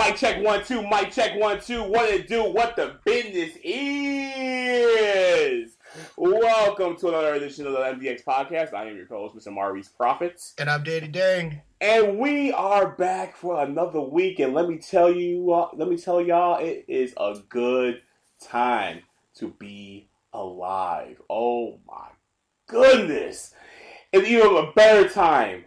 Mic check 1 2. Mic check 1 2. What it do? What the business is? Welcome to another edition of the MDX podcast. I am your co-host, Mr. Maurice Profits, and I'm Danny Dang, and we are back for another week. And let me tell y'all, it is a good time to be alive. Oh my goodness! It's even a better time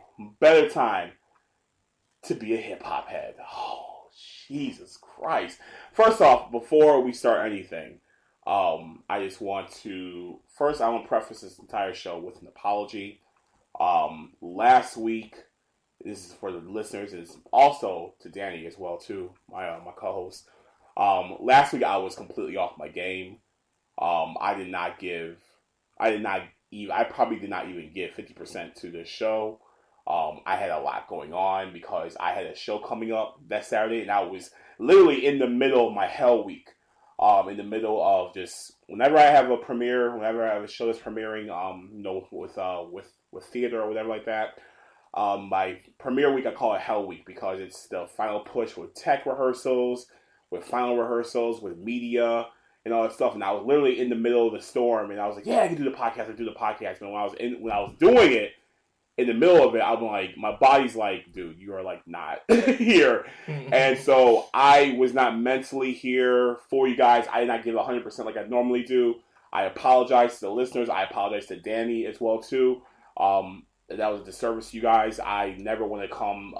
to be a hip-hop head. Oh, Jesus Christ. First off, before we start anything, I just want to... First, I want to preface this entire show with an apology. Last week, this is for the listeners, and it's also to Danny as well, too, my co-host. Last week, I was completely off my game. I probably did not even give 50% to this show. I had a lot going on because I had a show coming up that Saturday, and I was literally in the middle of my hell week. In the middle of just whenever I have a premiere, whenever I have a show that's premiering, with theater or whatever like that. My premiere week I call it Hell Week because it's the final push with tech rehearsals, with final rehearsals, with media and all that stuff. And I was literally in the middle of the storm, and I was like, "Yeah, I can do the podcast. I do the podcast." And when I was doing it. In the middle of it, I'm like, my body's like, dude, you are like not here. And so I was not mentally here for you guys. I did not give 100% like I normally do. I apologize to the listeners. I apologize to Danny as well, too. That was a disservice to you guys. I never want to come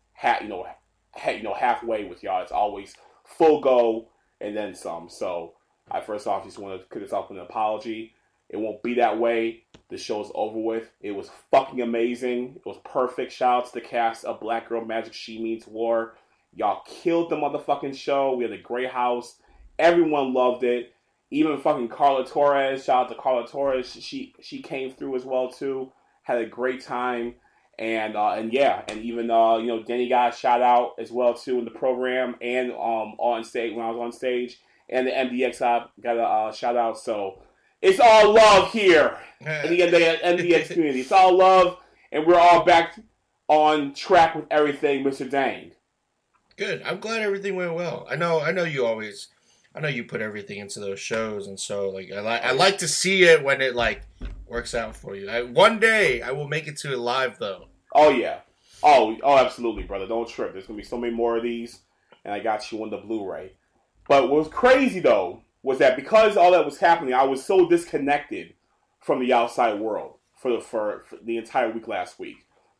halfway with y'all. It's always full go and then some. So I first off just want to cut this off with an apology. It won't be that way. The show's over with. It was fucking amazing. It was perfect. Shout out to the cast of Black Girl Magic She Means War. Y'all killed the motherfucking show. We had a great house. Everyone loved it. Even fucking Carla Torres. Shout out to Carla Torres. She came through as well too. Had a great time. And even Danny got a shout out as well too in the program and on stage when I was on stage. And the MDX got a shout out. So it's all love here in the MDX community. It's all love, and we're all back on track with everything, Mr. Dang. Good. I'm glad everything went well. I know you put everything into those shows, and so like I like to see it when it like works out for you. One day I will make it to it live though. Oh yeah. Oh absolutely, brother. Don't trip. There's gonna be so many more of these, and I got you on the Blu-ray. But what was crazy though was that because all that was happening, I was so disconnected from the outside world for the entire week last week.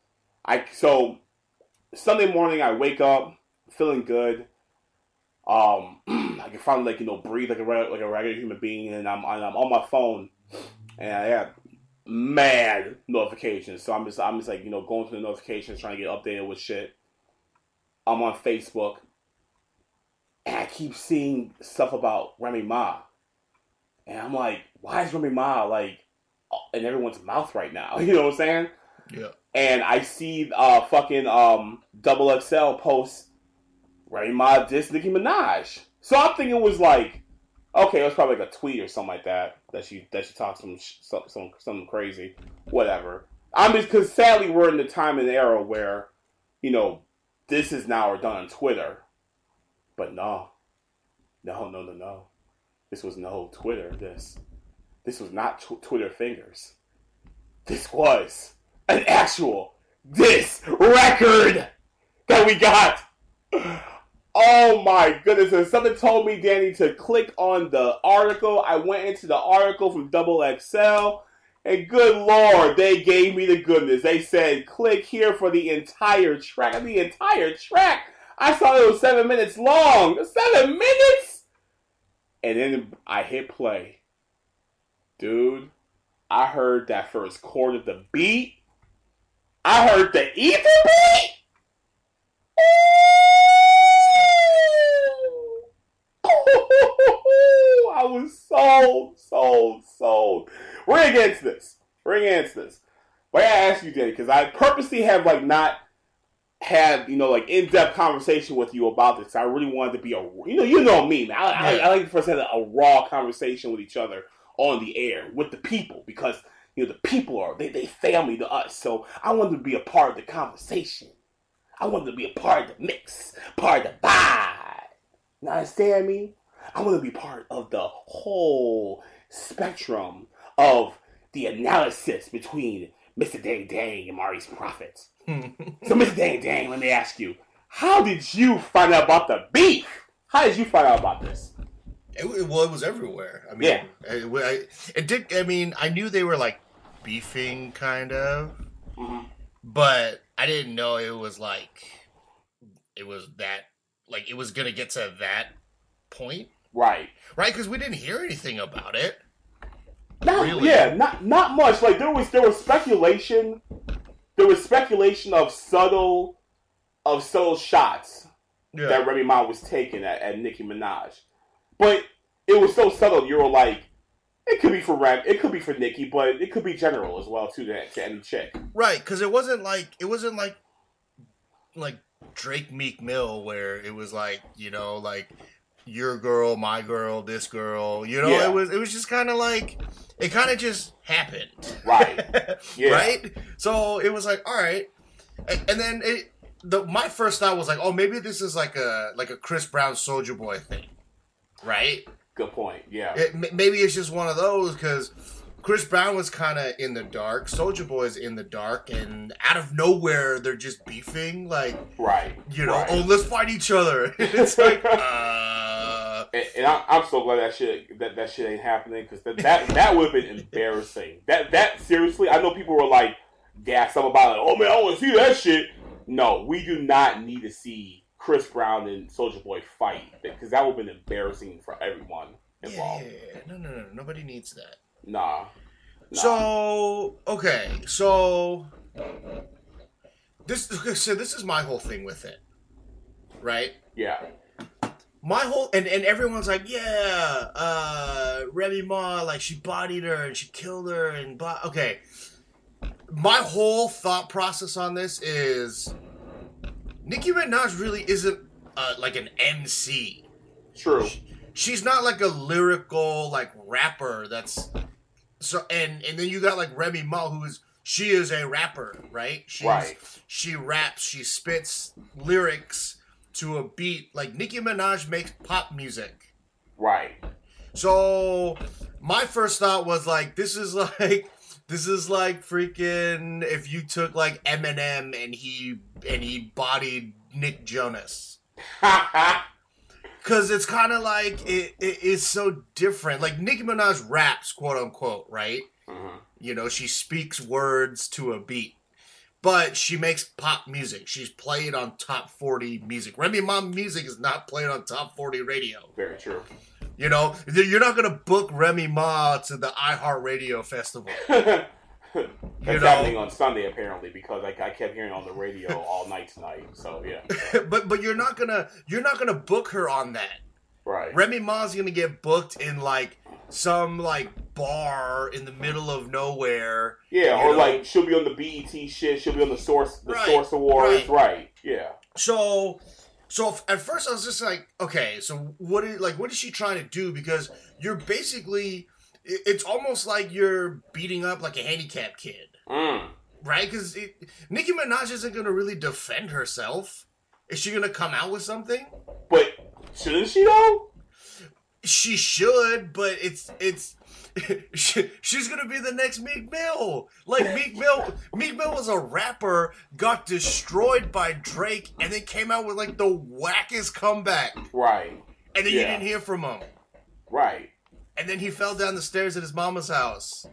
So Sunday morning, I wake up feeling good. I can finally breathe like a regular human being, and I'm on my phone, and I have mad notifications. So I'm just going through the notifications, trying to get updated with shit. I'm on Facebook. And I keep seeing stuff about Remy Ma. And I'm like, why is Remy Ma, in everyone's mouth right now? You know what I'm saying? Yeah. And I see Double XL post Remy Ma diss Nicki Minaj. So I'm thinking it was like, okay, it was probably like a tweet or something like that she talked something crazy. Whatever. I'm just, because sadly we're in the time and era where, this is now done on Twitter. But no. This was no Twitter. This was not Twitter fingers. This was an actual diss record that we got. Oh my goodness. And something told me, Danny, to click on the article. I went into the article from Double XL. And good Lord, they gave me the goodness. They said, click here for the entire track. The entire track. I saw it was 7 minutes long. 7 minutes? And then I hit play. Dude, I heard that first chord of the beat. I heard the ether beat. Ooh. I was sold. We're going to get into this. But I ask you, Danny, because I purposely have not had in-depth conversation with you about this. I really wanted to be you know me, man. I like to first have a raw conversation with each other on the air with the people, because the people are they family to us. So I wanted to be a part of the conversation. I wanted to be a part of the mix, part of the vibe. You understand me? I want to be part of the whole spectrum of the analysis between Mr. Dang Dang and Maurice Prophet. So, Mr. Dang Dang, let me ask you, how did you find out about the beef? How did you find out about this? It was everywhere. I mean, Yeah. it did. I mean, I knew they were like beefing, kind of, Mm-hmm. but I didn't know it was that, like, it was gonna get to that point, Right. right? Because we didn't hear anything about it. Not Really? Yeah, not much. Like there was speculation. There was speculation of subtle shots that Remy Ma was taking at Nicki Minaj, but it was so subtle. You were like, it could be for it could be for Nicki, but it could be general as well too to any chick. Right? Because it wasn't like Drake Meek Mill, where it was like, like your girl, my girl, this girl. Yeah. It was just kind of like, it kind of just happened. Right. Yeah. Right? So it was like, all right. And then my first thought was like, oh, maybe this is like a Chris Brown Soulja Boy thing. Right? Good point. Yeah. Maybe it's just one of those, because Chris Brown was kind of in the dark. Soulja Boy's in the dark, and out of nowhere, they're just beefing. Like, right. Right. Oh, let's fight each other. It's like, And I'm so glad that shit ain't happening, because that would have been embarrassing. That seriously, I know people were like gassed up about it. Oh man, I want to see that shit. No, we do not need to see Chris Brown and Soulja Boy fight, because that would have been embarrassing for everyone involved. Yeah, no, nobody needs that. Nah. So okay, so this is my whole thing with it, right? Yeah. My whole and everyone's like, yeah, Remy Ma, like, she bodied her and she killed her and okay. My whole thought process on this is Nicki Minaj really isn't like an MC. True. She's not like a lyrical like rapper. That's so and then you got like Remy Ma, she is a rapper, right? Right. She raps, she spits lyrics to a beat. Like, Nicki Minaj makes pop music. Right. So my first thought was like, this is like freaking if you took like Eminem and he bodied Nick Jonas. Because it's kind of like it is so different. Like, Nicki Minaj raps, quote unquote, right? Mm-hmm. She speaks words to a beat. But she makes pop music. She's played on top 40 music. Remy Ma music is not played on top 40 radio. Very true. You're not going to book Remy Ma to the iHeartRadio festival. That's happening on Sunday, apparently, because I kept hearing on the radio all night tonight. So, yeah. but you're not gonna book her on that. Right. Remy Ma's gonna get booked in like some like bar in the middle of nowhere. Yeah, or like she'll be on the BET shit. She'll be on the Source Awards. Right. Yeah. So at first I was just like, okay, so what is she trying to do? Because you're basically, it's almost like you're beating up like a handicapped kid, right? Because Nicki Minaj isn't gonna really defend herself. Is she gonna come out with something? But shouldn't she though? She should, but she's gonna be the next Meek Mill. Like, Meek Mill was a rapper, got destroyed by Drake, and then came out with like the wackest comeback. Right. And then you didn't hear from him. Right. And then he fell down the stairs at his mama's house.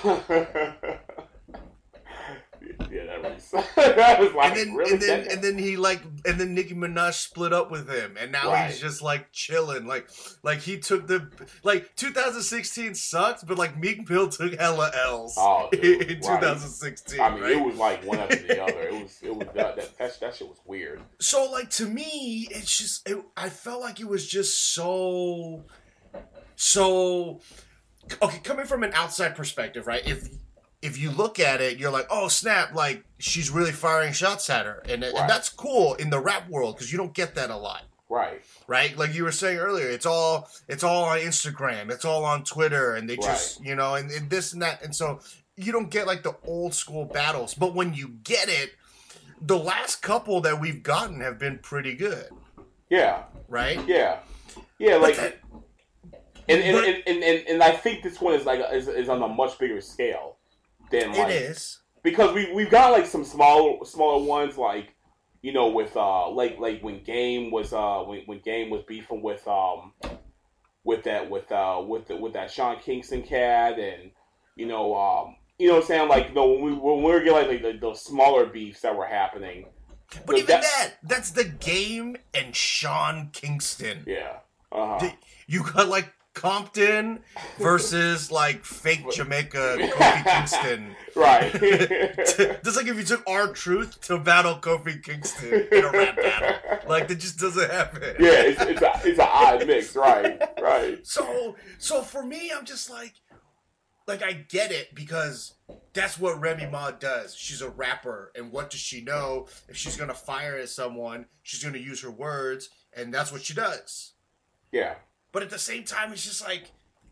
Yeah, that was like, and then Nicki Minaj split up with him, and now he's just like chilling. Like he took 2016 sucked, but like Meek Mill took hella L's in 2016. I mean, it was like one after the other. It was that shit was weird. So like, to me, it's just I felt like it was just so okay. Coming from an outside perspective, right? If you look at it, you're like, oh snap, like she's really firing shots at her. And that's cool in the rap world, because you don't get that a lot. Right. Like you were saying earlier, it's all on Instagram, it's all on Twitter, and they just, and this and that. And so you don't get like the old school battles. But when you get it, the last couple that we've gotten have been pretty good. Yeah. Right? Yeah. Yeah, But like, that, and but I think this one is like is on a much bigger scale than it like is. because we've got like some smaller ones like with like when Game was when Game was beefing with that Sean Kingston cat and what I'm saying like when we were getting like those smaller beefs that were happening. But even that's the Game and Sean Kingston. Yeah. Uh-huh. You got like Compton versus like fake Jamaica Kofi Kingston. Right. Just like if you took R-Truth to battle Kofi Kingston in a rap battle. Like that just doesn't happen. Yeah, it's an odd mix, right. Right. So for me, I'm just like I get it because that's what Remy Ma does. She's a rapper, and what does she know? If she's gonna fire at someone, she's gonna use her words, and that's what she does. Yeah. But at the same time, it's just like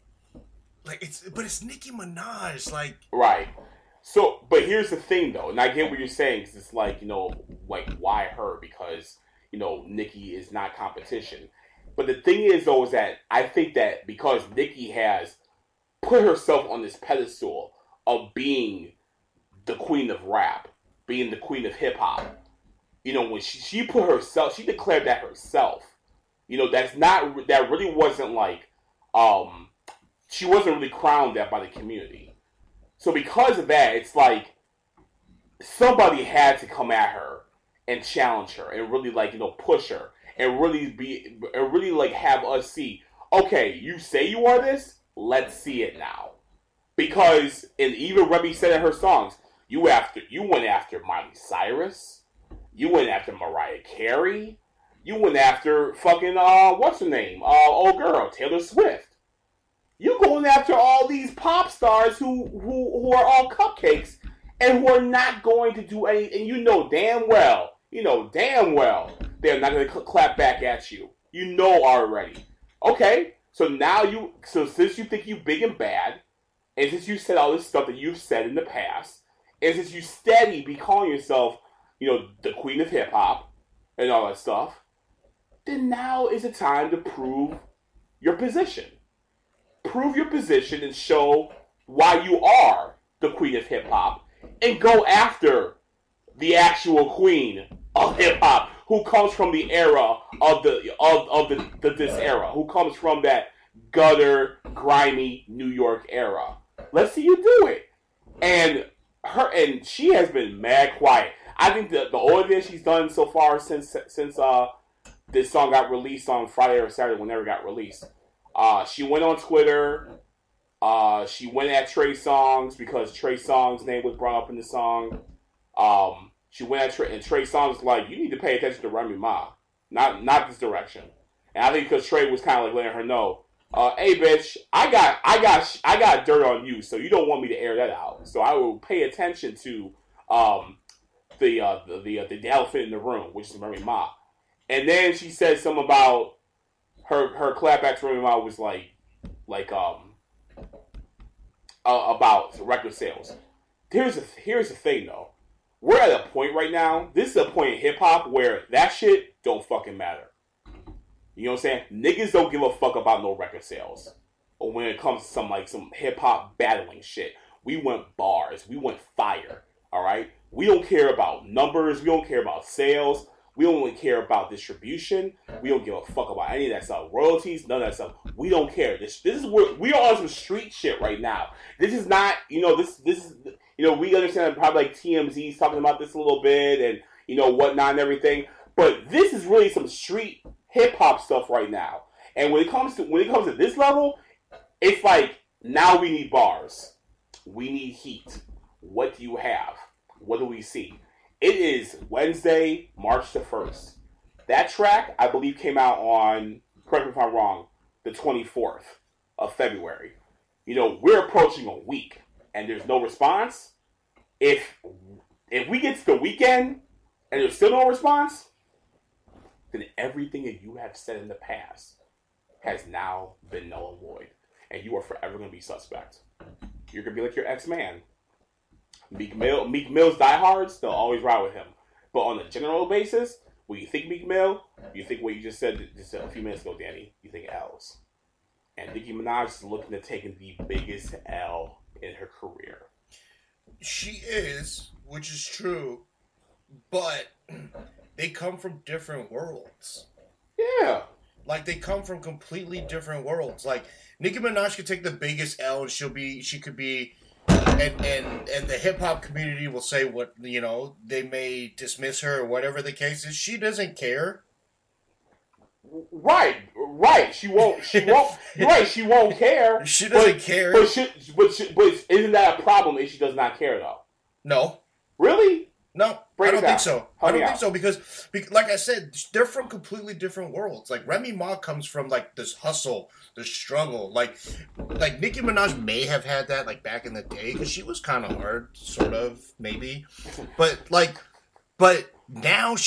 it's Nicki Minaj, like right. So, but here's the thing, though, and I get what you're saying. Cause it's like like why her? Because Nicki is not competition. But the thing is, though, is that I think that because Nicki has put herself on this pedestal of being the queen of rap, being the queen of hip hop. When she put herself, she declared that herself. That really wasn't like, she wasn't really crowned that by the community. So because of that, it's like somebody had to come at her and challenge her and really push her and really like have us see, okay, you say you are this, let's see it now. Because and even Remy said in her songs, you went after Miley Cyrus, you went after Mariah Carey. You went after fucking what's her name? Old girl, Taylor Swift. You going after all these pop stars who are all cupcakes and who are not going to do any. And damn well, they're not going to clap back at you. You know already. Okay, so since you think you big and bad, and since you said all this stuff that you've said in the past, and since you steady be calling yourself, the queen of hip hop and all that stuff. Then now is the time to prove your position. Prove your position and show why you are the queen of hip hop and go after the actual queen of hip hop who comes from the era of this era, who comes from that gutter, grimy New York era. Let's see you do it. And she has been mad quiet. I think the only thing she's done so far since this song got released on Friday or Saturday, whenever it got released. She went on Twitter. She went at Trey Songz because Trey Songz' name was brought up in the song. She went at Trey, and Trey Songz was like, "You need to pay attention to Remy Ma, not this direction." And I think because Trey was kind of like letting her know, "Hey, bitch, I got dirt on you, so you don't want me to air that out. So I will pay attention to the elephant in the room, which is Remy Ma." And then she said something about her clapback to Remy Ma was about record sales. Here's the thing though. We're at a point right now. This is a point in hip hop where that shit don't fucking matter. You know what I'm saying? Niggas don't give a fuck about no record sales. Or when it comes to some hip hop battling shit. We want bars. We want fire. Alright? We don't care about numbers. We don't care about sales. We don't really care about distribution. We don't give a fuck about any of that stuff. Royalties, none of that stuff. We don't care. This is where we are on some street shit right now. This is not, this is, we understand probably like TMZ's talking about this a little bit and, whatnot and everything. But this is really some street hip hop stuff right now. And when it comes to this level, it's like, now we need bars. We need heat. What do you have? What do we see? It is Wednesday, March the 1st. That track, I believe, came out on, correct me if I'm wrong, the 24th of February. We're approaching a week, and there's no response. If we get to the weekend, and there's still no response, then everything that you have said in the past has now been null and void. And you are forever going to be suspect. You're going to be like your ex-man. Meek Mill's diehards, they'll always ride with him. But on a general basis, When you think Meek Mill, you think what you just said a few minutes ago, Danny. You think L's. And Nicki Minaj is looking at taking the biggest L in her career. She is, which is true, but they come from different worlds. Yeah. Like, they come from completely different worlds. Like, Nicki Minaj could take the biggest L and she could be, and the hip hop community will say what, you know, they may dismiss her or whatever the case is. She doesn't care. Right. She won't right, she won't care. She doesn't care. But isn't that a problem if she does not care though? No. Really? No, I don't think so. I don't think so because, like I said, they're from completely different worlds. Like Remy Ma comes from like this hustle, this struggle. Like Nicki Minaj may have had that like back in the day because she was kind of hard, sort of maybe, but now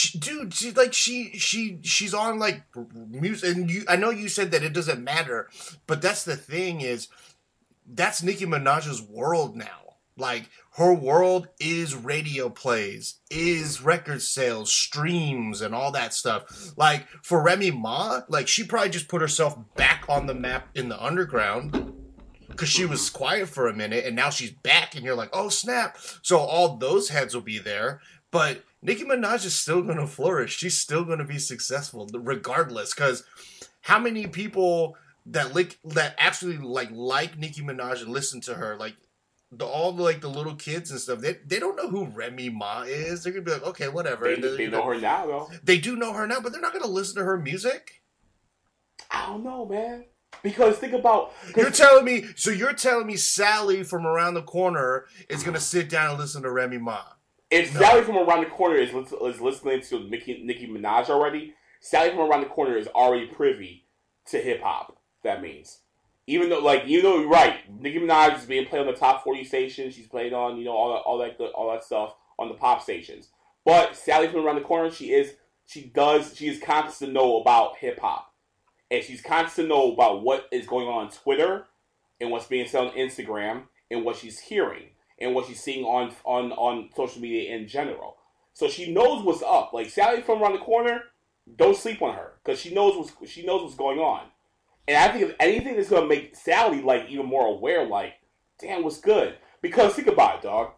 she's on like music, and I know you said that it doesn't matter, but that's the thing is that's Nicki Minaj's world now. Like, her world is radio plays, is record sales, streams, and all that stuff. Like, for Remy Ma, like, she probably just put herself back on the map in the underground because she was quiet for a minute, and now she's back, and you're like, oh, snap. So all those heads will be there, but Nicki Minaj is still going to flourish. She's still going to be successful regardless, because how many people that actually like Nicki Minaj and listen to her, like, all the little kids and stuff, they don't know who Remy Ma is. They're gonna be like, okay, whatever. They know her now, though. They do know her now, but they're not gonna listen to her music. I don't know, man. Because think about you're telling me Sally from around the corner is gonna sit down and listen to Remy Ma. If Sally from around the corner is listening to Nicki Minaj already, Sally from around the corner is already privy to hip hop. That means. Even though, you're right, Nicki Minaj is being played on the top 40 stations. She's played on, all that stuff on the pop stations. But Sally from around the corner, she is conscious to know about hip hop, and she's conscious to know about what is going on Twitter, and what's being said on Instagram, and what she's hearing, and what she's seeing on social media in general. So she knows what's up. Like Sally from around the corner, don't sleep on her because she knows what's going on. And I think if anything that's going to make Sally, even more aware, damn, what's good? Because think about it, dog.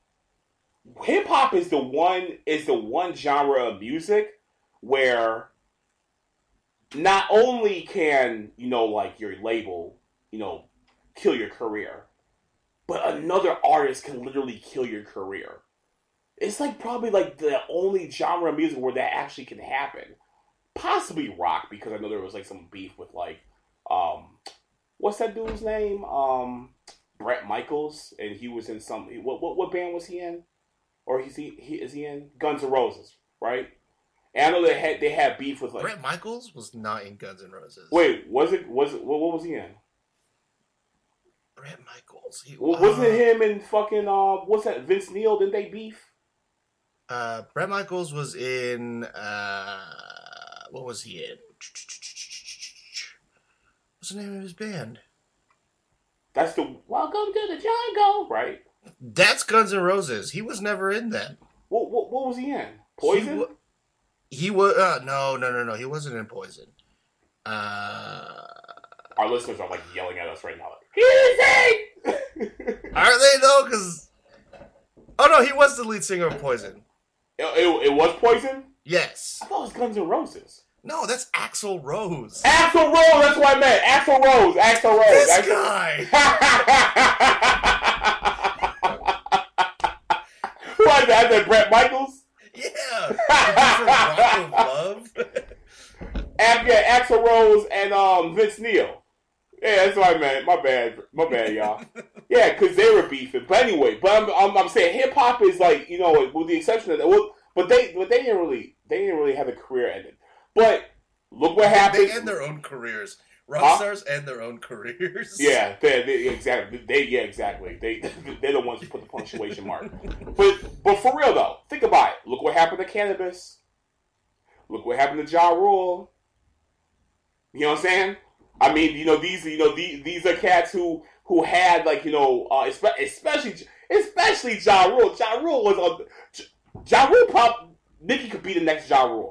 Hip-hop is the one genre of music where not only can, your label, kill your career, but another artist can literally kill your career. It's probably the only genre of music where that actually can happen. Possibly rock, because I know there was some beef with what's that dude's name? Bret Michaels, and he was in some. What band was he in? Or is he in Guns N' Roses, right? And I know they had beef with Bret Michaels was not in Guns N' Roses. Wait, was it? What was he in? Bret Michaels. Wasn't it him and fucking what's that? Vince Neil? Didn't they beef? Bret Michaels was in what was he in? What's the name of his band? That's the Welcome to the Jungle, right? That's Guns N' Roses. He was never in that. What was he in? Poison? He was no. He wasn't in Poison. Our listeners are yelling at us right now. Are they though? Because no, he was the lead singer of Poison. It was Poison? Yes. I thought it was Guns N' Roses. No, that's Axl Rose. Axl Rose, that's what I meant. Axl Rose. This guy. What, that Bret Michaels? Yeah. Rock of Love. Axl Rose and Vince Neil. Yeah, that's what I meant. My bad, y'all. Yeah, because they were beefing. But anyway, I'm saying hip hop is with the exception of that. But they didn't really have a career ended. But look what happened. They end their own careers. Rock stars end their own careers. Yeah, exactly. Exactly. They're the ones who put the punctuation mark. But for real though, think about it. Look what happened to Cannabis. Look what happened to Ja Rule. You know what I'm saying? I mean, these are cats who had especially Ja Rule. Ja Rule was on. Ja Rule Nicki could be the next Ja Rule.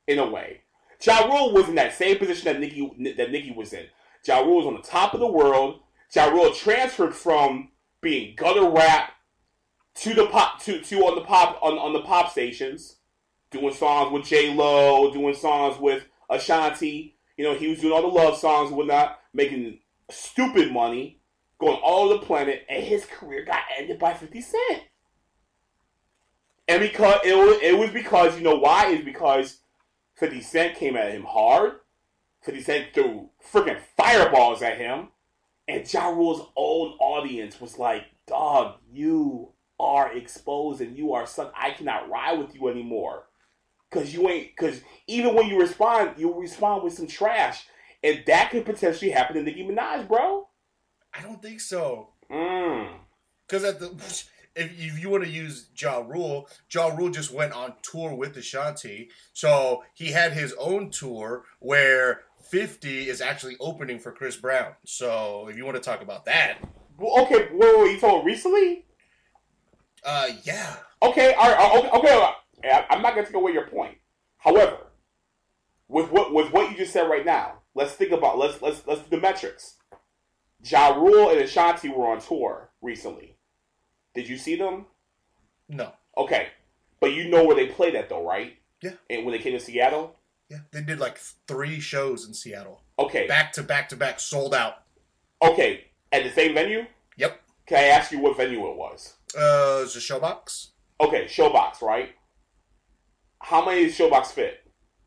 in a way. Ja Rule was in that same position that Nicki was in. Ja Rule was on the top of the world. Ja Rule transferred from being gutter rap to the pop on the pop stations, doing songs with J Lo, doing songs with Ashanti. You know, he was doing all the love songs and whatnot, making stupid money, going all over the planet, and his career got ended by 50 Cent. And because it was because, you know why? It's because 50 Cent came at him hard. 50 Cent threw freaking fireballs at him. And Ja Rule's own audience was like, dog, you are exposed and you are sucked. I cannot ride with you anymore. Because even when you respond with some trash. And that could potentially happen to Nicki Minaj, bro. I don't think so. Because if you want to use Ja Rule just went on tour with Ashanti. So he had his own tour where 50 is actually opening for Chris Brown. So if you want to talk about that. Well, okay, wait, you told recently? Yeah. Okay, okay. I'm not going to take away your point. However, with what you just said right now, let's think about let's do the metrics. Ja Rule and Ashanti were on tour recently. Did you see them? No. Okay, but you know where they played at though, right? Yeah. And when they came to Seattle? Yeah, they did like 3 shows in Seattle. Okay. Back to back, sold out. Okay, at the same venue? Yep. Can I ask you what venue it was? It's a Showbox. Okay, Showbox, right? How many does Showbox fit?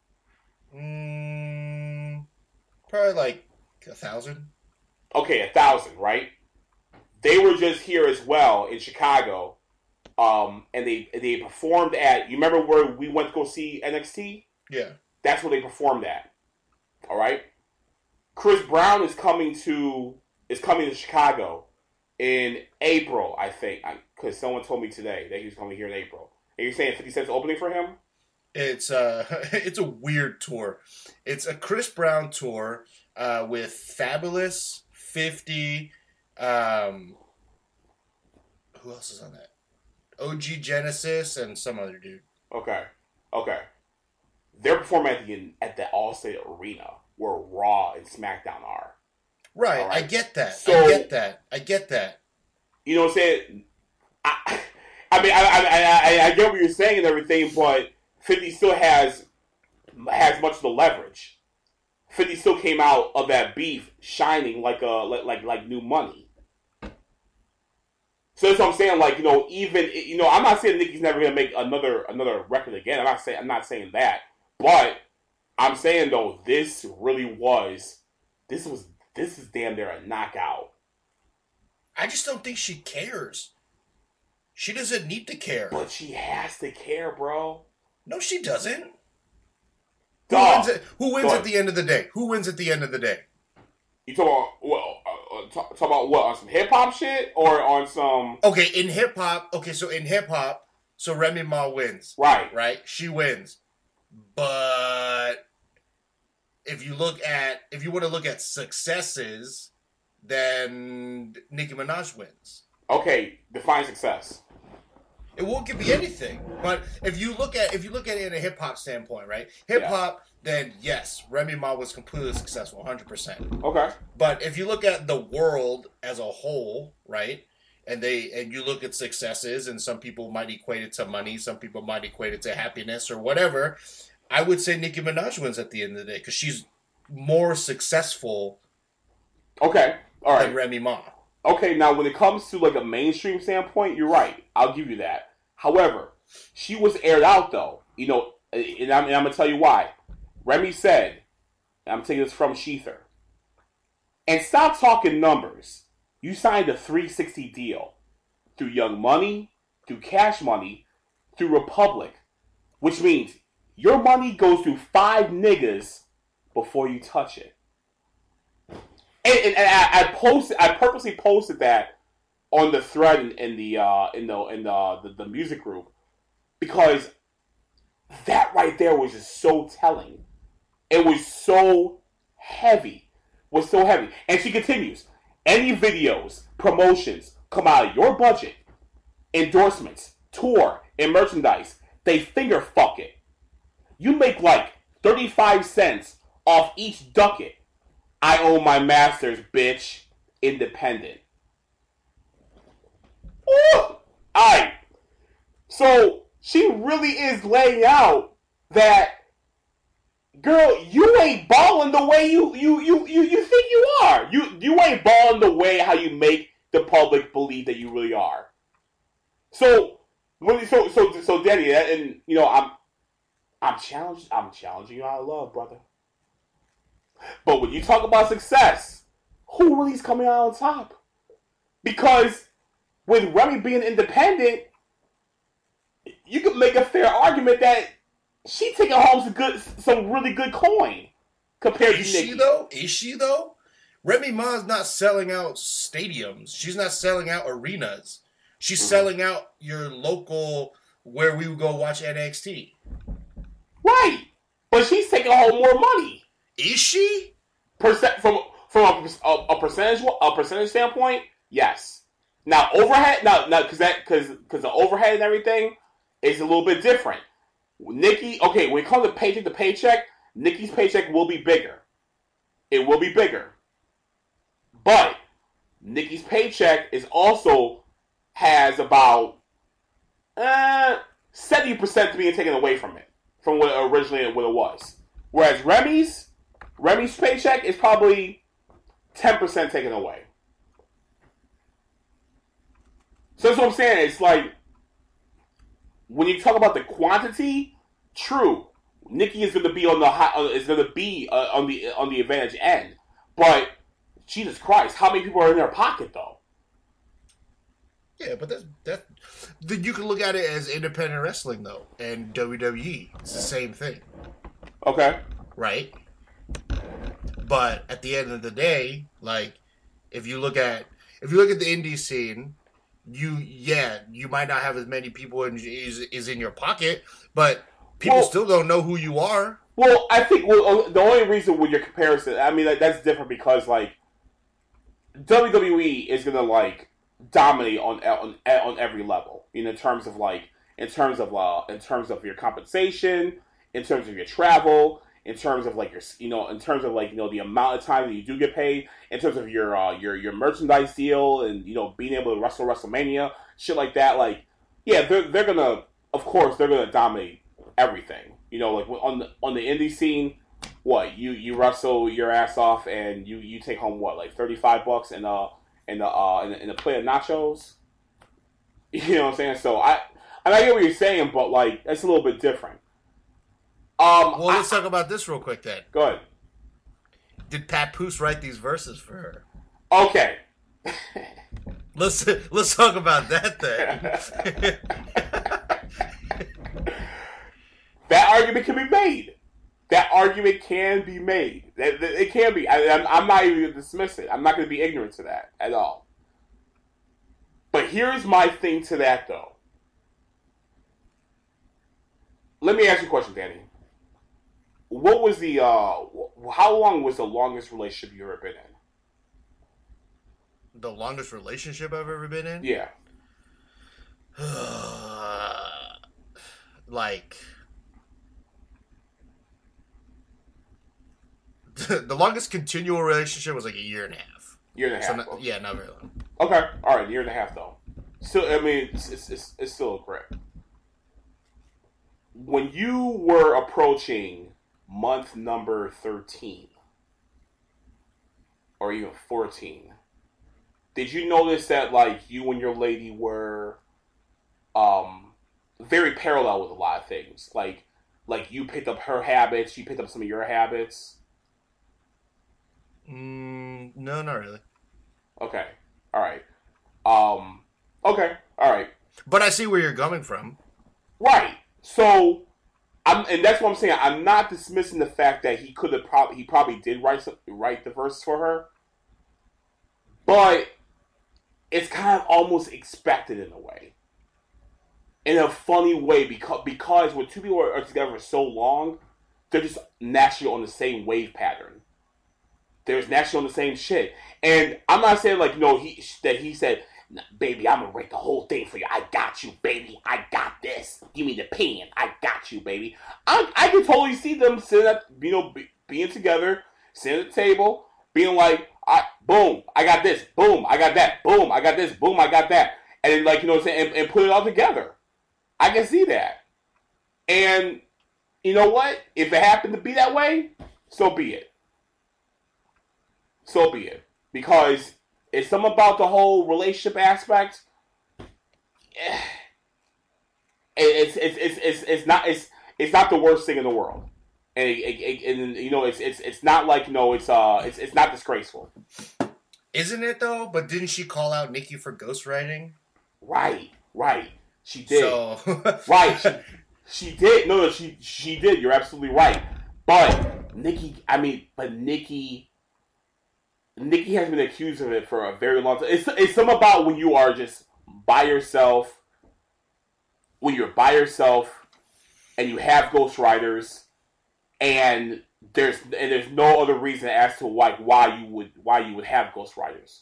Probably like 1,000. Okay, 1,000, right? They were just here as well in Chicago, and they performed at. You remember where we went to go see NXT? Yeah, that's where they performed at. All right. Chris Brown is coming to Chicago in April, I think, because someone told me today that he was coming here in April. And you're saying 50 Cent's opening for him? It's it's a weird tour. It's a Chris Brown tour with Fabulous, 50. Who else is on that? OG Genesis and some other dude. Okay. They're performing at the Allstate Arena where Raw and SmackDown are. Right. I get that. So, I get that. You know what I'm saying? I get what you're saying and everything, but 50 still has much of the leverage. 50 still came out of that beef shining like new money. So that's what I'm saying. Like, I'm not saying Nicki's never gonna make another record again. I'm not saying that. But I'm saying though, this is damn near a knockout. I just don't think she cares. She doesn't need to care. But she has to care, bro. No, she doesn't. Who wins at the end of the day? Who wins at the end of the day? You talk about what, on some hip hop shit or on some? Okay, in hip hop. So Remy Ma wins. Right. She wins. But if you want to look at successes, then Nicki Minaj wins. Okay, define success. It won't give me anything. But if you look at it in a hip hop standpoint, right? Hip hop, then yes, Remy Ma was completely successful, 100%. Okay. But if you look at the world as a whole, right? And you look at successes, and some people might equate it to money, some people might equate it to happiness or whatever. I would say Nicki Minaj wins at the end of the day because she's more successful. Okay. All right. Than Remy Ma. Okay, now when it comes to like a mainstream standpoint, you're right. I'll give you that. However, she was aired out though, and I'm gonna tell you why. Remy said, and I'm taking this from Shether, and stop talking numbers. You signed a 360 deal through Young Money, through Cash Money, through Republic, which means your money goes through 5 niggas before you touch it. And I purposely posted that on the thread in the music group because that right there was just so telling. It was so heavy. And she continues, any videos, promotions come out of your budget, endorsements, tour, and merchandise, they finger fuck it. You make like 35 cents off each ducat. I own my masters, bitch. Independent. Ooh. Alright. So she really is laying out that, girl, you ain't balling the way you think you are. You ain't balling the way how you make the public believe that you really are. So Danny, and you know, I'm challenging you out of love, brother. But when you talk about success, who really is coming out on top? Because with Remy being independent, you could make a fair argument that she taking home some really good coin compared to Nikki. Is she though? Remy Ma's not selling out stadiums. She's not selling out arenas. She's selling out your local where we would go watch NXT. Right, but she's taking home more money. Is she? From a percentage standpoint, yes. Now overhead, because the overhead and everything is a little bit different. Nikki, okay, when it comes to paycheck, Nikki's paycheck will be bigger. It will be bigger. But Nikki's paycheck is also has about 70% being taken away from it, from what it was. Whereas Remy's paycheck is probably 10% taken away. So that's what I'm saying. It's like, when you talk about the quantity, true, Nikki is going to be on the advantage end. But Jesus Christ, how many people are in their pocket though? Yeah, but that you can look at it as independent wrestling though, and WWE. It's the same thing. Okay. Right. But at the end of the day, like if you look at the indie scene, you might not have as many people is in your pocket, but people still don't know who you are. Well, I think the only reason with your comparison, I mean, that's different because like WWE is gonna like dominate on every level, you know, in terms of your compensation, in terms of your travel, in terms of like the amount of time that you do get paid, in terms of your merchandise deal, and you know, being able to wrestle WrestleMania, shit like that. Like, yeah, they're gonna dominate everything. You know, like on the indie scene, what you wrestle your ass off and you take home what, like $35 in a plate of nachos. You know what I'm saying? So I get what you're saying, but like it's a little bit different. Well, let's talk about this real quick then. Go ahead. Did Pat Poose write these verses for her? Okay. Let's talk about that then. That argument can be made. It can be. I'm not even going to dismiss it. I'm not going to be ignorant to that at all. But here's my thing to that, though. Let me ask you a question, Danny. What was how long was the longest relationship you ever been in? The longest relationship I've ever been in? Yeah. Like, the longest continual relationship was like a year and a half. Year and a half. So yeah, not very long. Okay, all right, year and a half though. Still, I mean, it's still a grip. When you were approaching month number 13, or even 14, did you notice that like you and your lady were very parallel with a lot of things? Like you picked up her habits, you picked up some of your habits. No, not really. Okay. All right. Okay. All right. But I see where you're coming from. Right. So, and that's what I'm saying. I'm not dismissing the fact that he probably did write the verses for her, but it's kind of almost expected in a way, in a funny way, because when two people are together for so long, they're just naturally on the same wave pattern. They're naturally on the same shit. And I'm not saying like, you know, he said, Baby, I'm gonna write the whole thing for you. I got you, baby. I got this. Give me the pen. I got you, baby. I can totally see them sitting at, being together, sitting at the table, being like, boom, I got this. Boom, I got that. Boom, I got this. Boom, I got that. And then, like, you know what I'm saying, and put it all together. I can see that. And you know what? If it happened to be that way, so be it. So be it. Because it's something about the whole relationship aspect. It's not the worst thing in the world, and you know it's not like, you know, it's not disgraceful. Isn't it though? But didn't she call out Nikki for ghostwriting? Right. She did. So right. She did. No, she did. You're absolutely right. But Nikki has been accused of it for a very long time. It's something about when you are just by yourself, when you're by yourself, and you have ghostwriters, and there's no other reason as to why you would have ghostwriters.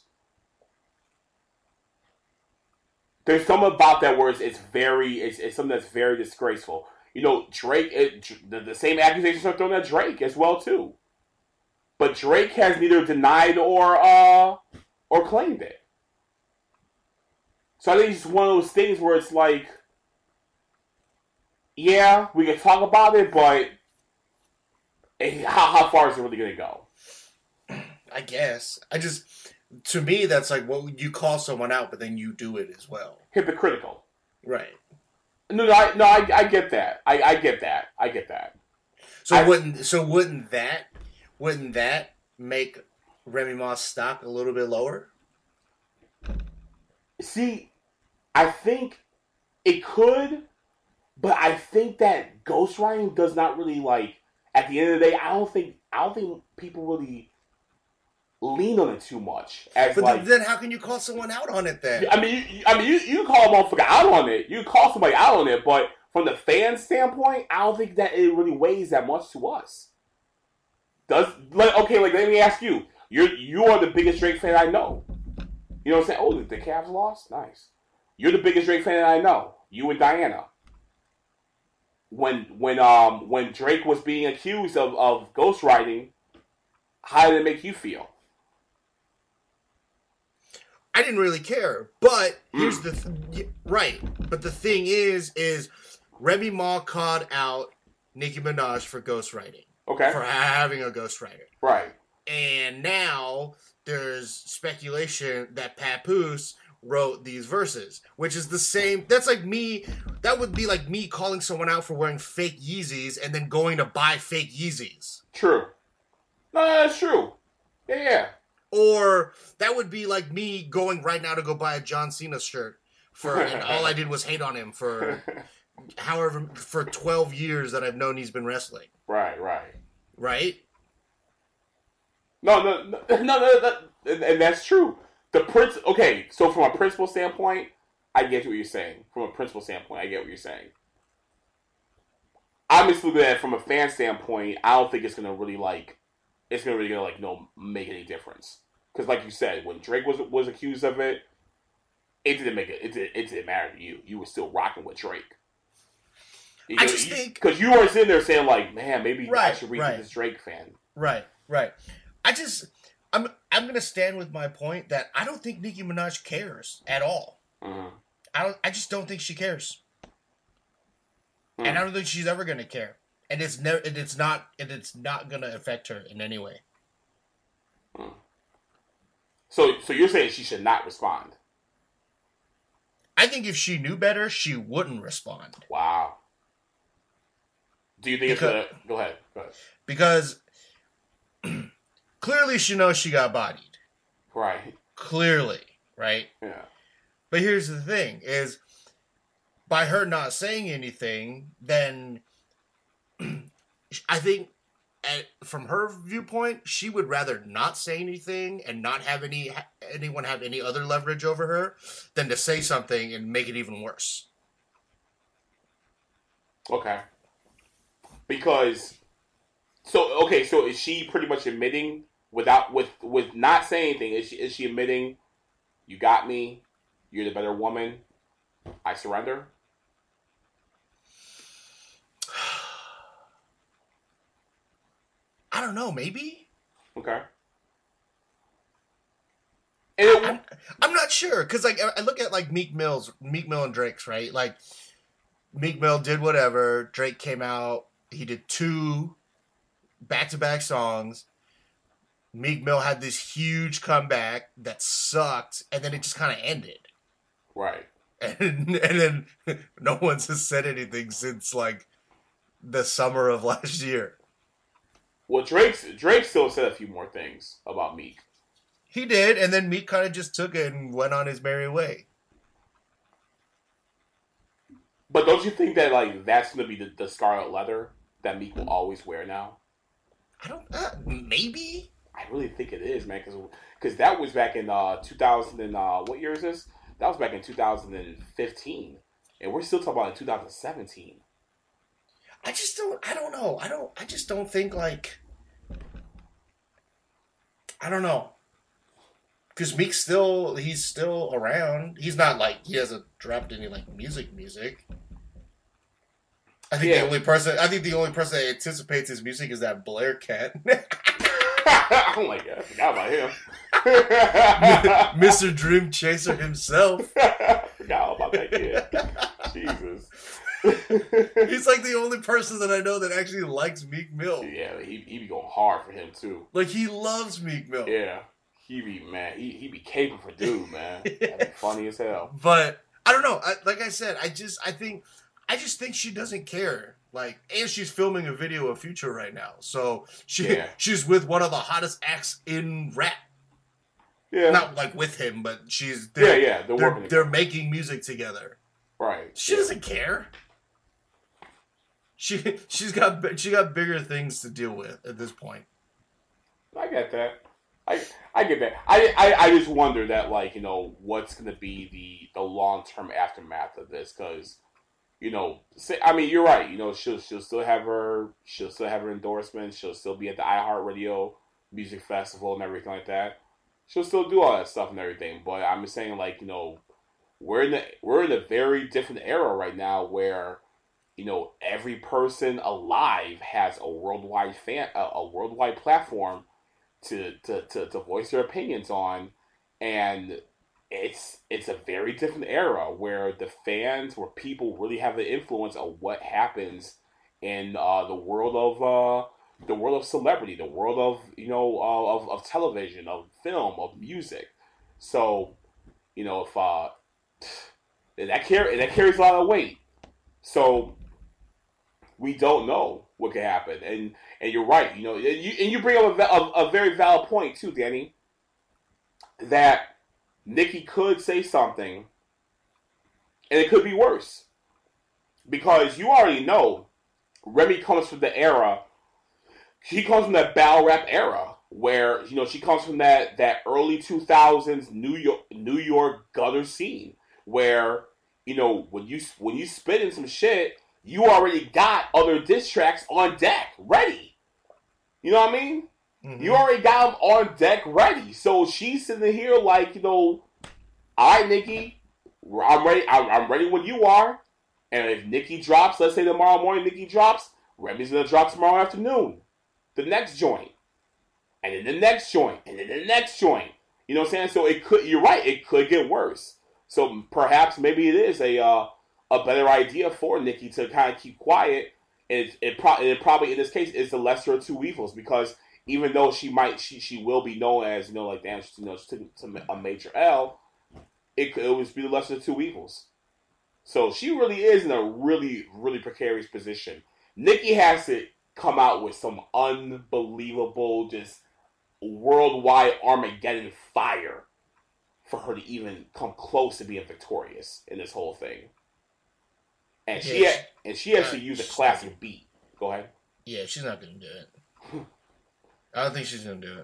There's something about that where it's something that's very disgraceful. You know, Drake. The same accusations are thrown at Drake as well too. But Drake has neither denied or claimed it. So I think it's one of those things where it's like, yeah, we can talk about it, but how far is it really going to go? I guess. To me, that's like, well, you call someone out, but then you do it as well. Hypocritical. Right. No, I get that. I get that. So wouldn't that make Remy Ma's stock a little bit lower? See, I think it could, but I think that ghostwriting does not really, like, at the end of the day, I don't think people really lean on it too much. But then how can you call someone out on it then? I mean, you call a motherfucker out on it. You call somebody out on it, but from the fan standpoint, I don't think that it really weighs that much to us. Let me ask you. You are the biggest Drake fan I know. You know what I'm saying? Oh, the Cavs lost? Nice. You're the biggest Drake fan I know. You and Diana. When Drake was being accused of ghostwriting, how did it make you feel? I didn't really care, but here's right. But the thing is Remy Ma called out Nicki Minaj for ghostwriting. Okay. For having a ghostwriter. Right. And now there's speculation that Papoose wrote these verses, which is the same. That's like me. That would be like me calling someone out for wearing fake Yeezys and then going to buy fake Yeezys. True. No, that's true. Yeah. Or that would be like me going right now to go buy a John Cena shirt and all I did was hate on him for for 12 years that I've known he's been wrestling. Right. Right? No, and that's true. Okay, so from a principle standpoint, I get what you're saying. From a principle standpoint, I get what you're saying. Obviously, that from a fan standpoint, I don't think it's gonna really make any difference. Because, like you said, when Drake was accused of it, it didn't matter to you. You were still rocking with Drake. I just think because you weren't sitting there saying like, man, maybe I should read this Drake fan. Right. I'm gonna stand with my point that I don't think Nicki Minaj cares at all. Mm-hmm. I just don't think she cares, and I don't think she's ever gonna care. And it's not gonna affect her in any way. Mm. So you're saying she should not respond? I think if she knew better, she wouldn't respond. Wow. Do you think go ahead. Because clearly she knows she got bodied. Right. Clearly, right? Yeah. But here's the thing, is by her not saying anything, then I think from her viewpoint, she would rather not say anything and not have anyone have any other leverage over her than to say something and make it even worse. Okay. Because so is she pretty much admitting with not saying anything? Is she admitting you got me? You're the better woman. I surrender. I don't know. Maybe. Okay. I'm not sure because like I look at like Meek Mill and Drake's right. Like Meek Mill did whatever. Drake came out. He did 2 back-to-back songs. Meek Mill had this huge comeback that sucked, and then it just kind of ended. Right. And then no one's said anything since like the summer of last year. Well, Drake still said a few more things about Meek. He did, and then Meek kind of just took it and went on his merry way. But don't you think that like that's going to be the scarlet leather that Meek will always wear now? I don't. Maybe. I really think it is, man, because that was back in 2000 and what year is this? That was back in 2015, and we're still talking about in 2017. I just don't. I don't know. I just don't think like. I don't know. Because Meek's he's still around. He's not like he hasn't dropped any like music. I think the only person that anticipates his music is that Blair cat. Oh my god, I forgot about him. Mr. Dream Chaser himself. Forgot about that kid. Jesus. He's like the only person that I know that actually likes Meek Mill. Yeah, he be going hard for him too. Like he loves Meek Mill. Yeah. He be caping for dude, man. That'd be funny as hell. But I don't know. Like I said, I just think she doesn't care. Like, and she's filming a video of Future right now, so she's with one of the hottest acts in rap. Yeah, not like with him, but they're making music together. Right. She doesn't care. She got bigger things to deal with at this point. I get that. I get that. I just wonder that, like, you know, what's going to be the long-term aftermath of this, because, you know, I mean, you're right. You know, she'll still have her endorsements. She'll still be at the iHeartRadio Music Festival and everything like that. She'll still do all that stuff and everything. But I'm just saying, like, you know, we're in a very different era right now where, you know, every person alive has a worldwide platform to voice their opinions on, and it's a very different era where where people really have the influence of what happens in the world of celebrity, the world of, you know, of television, of film, of music. So, you know, if that carries a lot of weight. So we don't know what could happen, and you're right. You know, and you bring up a very valid point too, Danny. That Nicki could say something, and it could be worse, because you already know Remy comes from the era. She comes from that battle rap era where, you know, she comes from that early 2000s New York gutter scene where, you know, when you spit in some shit, you already got other diss tracks on deck ready. You know what I mean? Mm-hmm. You already got them on deck ready. So she's sitting here like, you know, all right, Nicki, I'm ready. I'm ready when you are. And if Nicki drops, let's say tomorrow morning Nicki drops, Remy's gonna drop tomorrow afternoon. The next joint, and then the next joint, and then the next joint. You know what I'm saying? So you're right. It could get worse. So perhaps maybe it is a better idea for Nicki to kind of keep quiet, and it probably in this case is the lesser of two evils, because even though she will be known as, you know, like, damn, you know, to a major L, it would be the lesser of two evils. So she really is in a really, really precarious position. Nicki has to come out with some unbelievable, just worldwide Armageddon fire for her to even come close to being victorious in this whole thing. And she has to use a classic beat. Go ahead. Yeah, she's not going to do it. I don't think she's going to do it.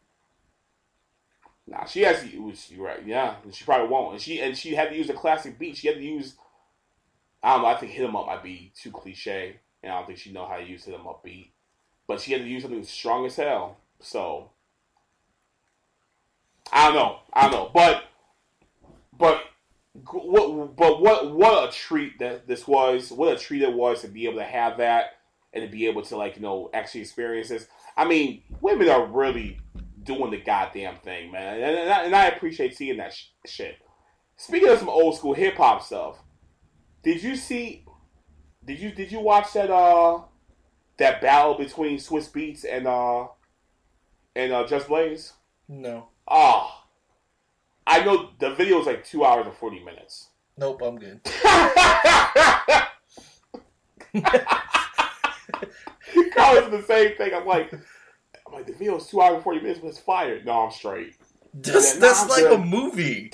Nah, she has to use. You're right. Yeah, she probably won't. And she had to use a classic beat. She had to use. I don't know. I think "Hit 'Em Up" might be too cliche, and I don't think she know how to use "Hit 'Em Up" beat. But she had to use something strong as hell. So I don't know. But what a treat that this was. What a treat it was to be able to have that and to be able to actually experience this. I mean, women are really doing the goddamn thing, man, and I appreciate seeing that shit. Speaking of some old school hip hop stuff, did you see? Did you watch that battle between Swiss Beats and Just Blaze? No. Oh, I know the video is like 2 hours and 40 minutes. Nope, I'm good. Carl is the same thing. I'm like, the video is 2 hours and 40 minutes, but it's fire. No, I'm straight. That's like a movie.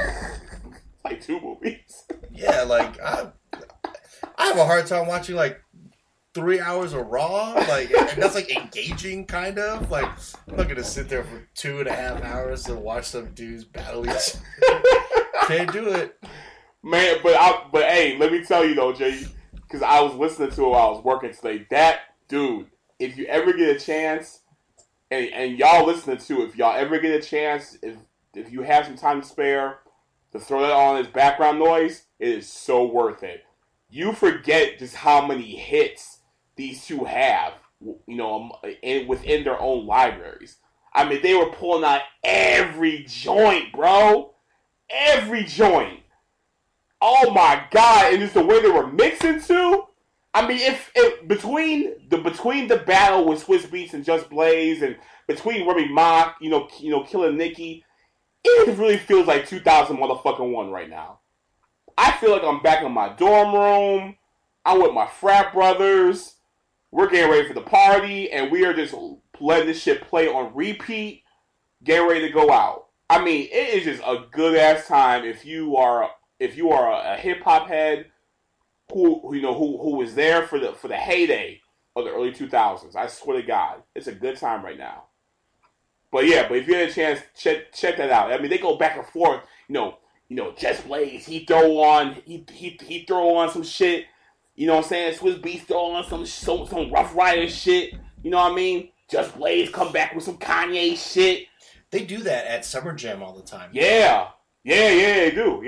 Like 2 movies. Yeah, like I have a hard time watching like 3 hours of Raw, like, and that's like engaging, kind of. Like, I'm not gonna sit there for 2.5 hours to watch some dudes battle each other. Can't do it, man. But hey, let me tell you though, Jay, because I was listening to it while I was working today. That dude, if you ever get a chance, and y'all listening to, if y'all ever get a chance, if you have some time to spare, to throw that on as background noise, it is so worth it. You forget just how many hits these two have, within their own libraries. I mean, they were pulling out every joint, bro. Every joint. Oh my god! And just the way they were mixing too. I mean, if between the battle with Swiss Beats and Just Blaze, and between Remy Ma, killing Nikki, it really feels like 2000 right now. I feel like I'm back in my dorm room. I'm with my frat brothers. We're getting ready for the party, and we are just letting this shit play on repeat, getting ready to go out. I mean, it is just a good ass time if you are a hip hop head who was there for the heyday of the early 2000s. I swear to God, it's a good time right now. But if you get a chance, check that out. I mean, they go back and forth. Just Blaze, he throw on some shit. You know what I'm saying? Swiss Beats throw on some Rough Rider shit. You know what I mean? Just Blaze come back with some Kanye shit. They do that at Summer Jam all the time. Yeah, they do.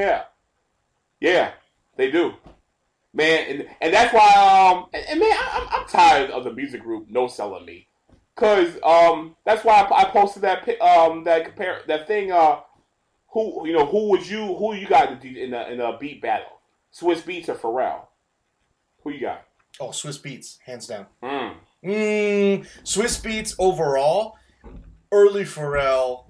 Yeah, they do. Man, and that's why man, I'm tired of the music group No Selling Me, cause that's why I posted that thing. Who you got in a beat battle? Swiss Beats or Pharrell? Who you got? Oh, Swiss Beats, hands down. Swiss Beats overall. Early Pharrell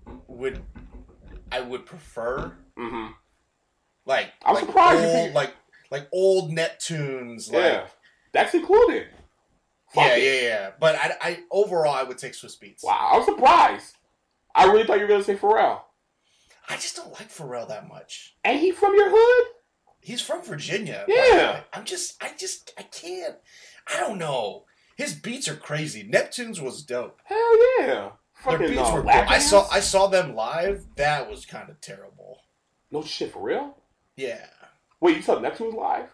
I would prefer. Mm-hmm. I'm surprised. Like old Neptunes. Yeah, that's included. Yeah. But I overall I would take Swiss Beats. Wow, I'm surprised. I really thought you were gonna say Pharrell. I just don't like Pharrell that much. Ain't he from your hood? He's from Virginia. Yeah. I can't. I don't know. His beats are crazy. Neptunes was dope. Hell yeah. Their beats were cool. I saw them live. That was kind of terrible. No shit, for real? Yeah. Wait, you saw Neptunes live?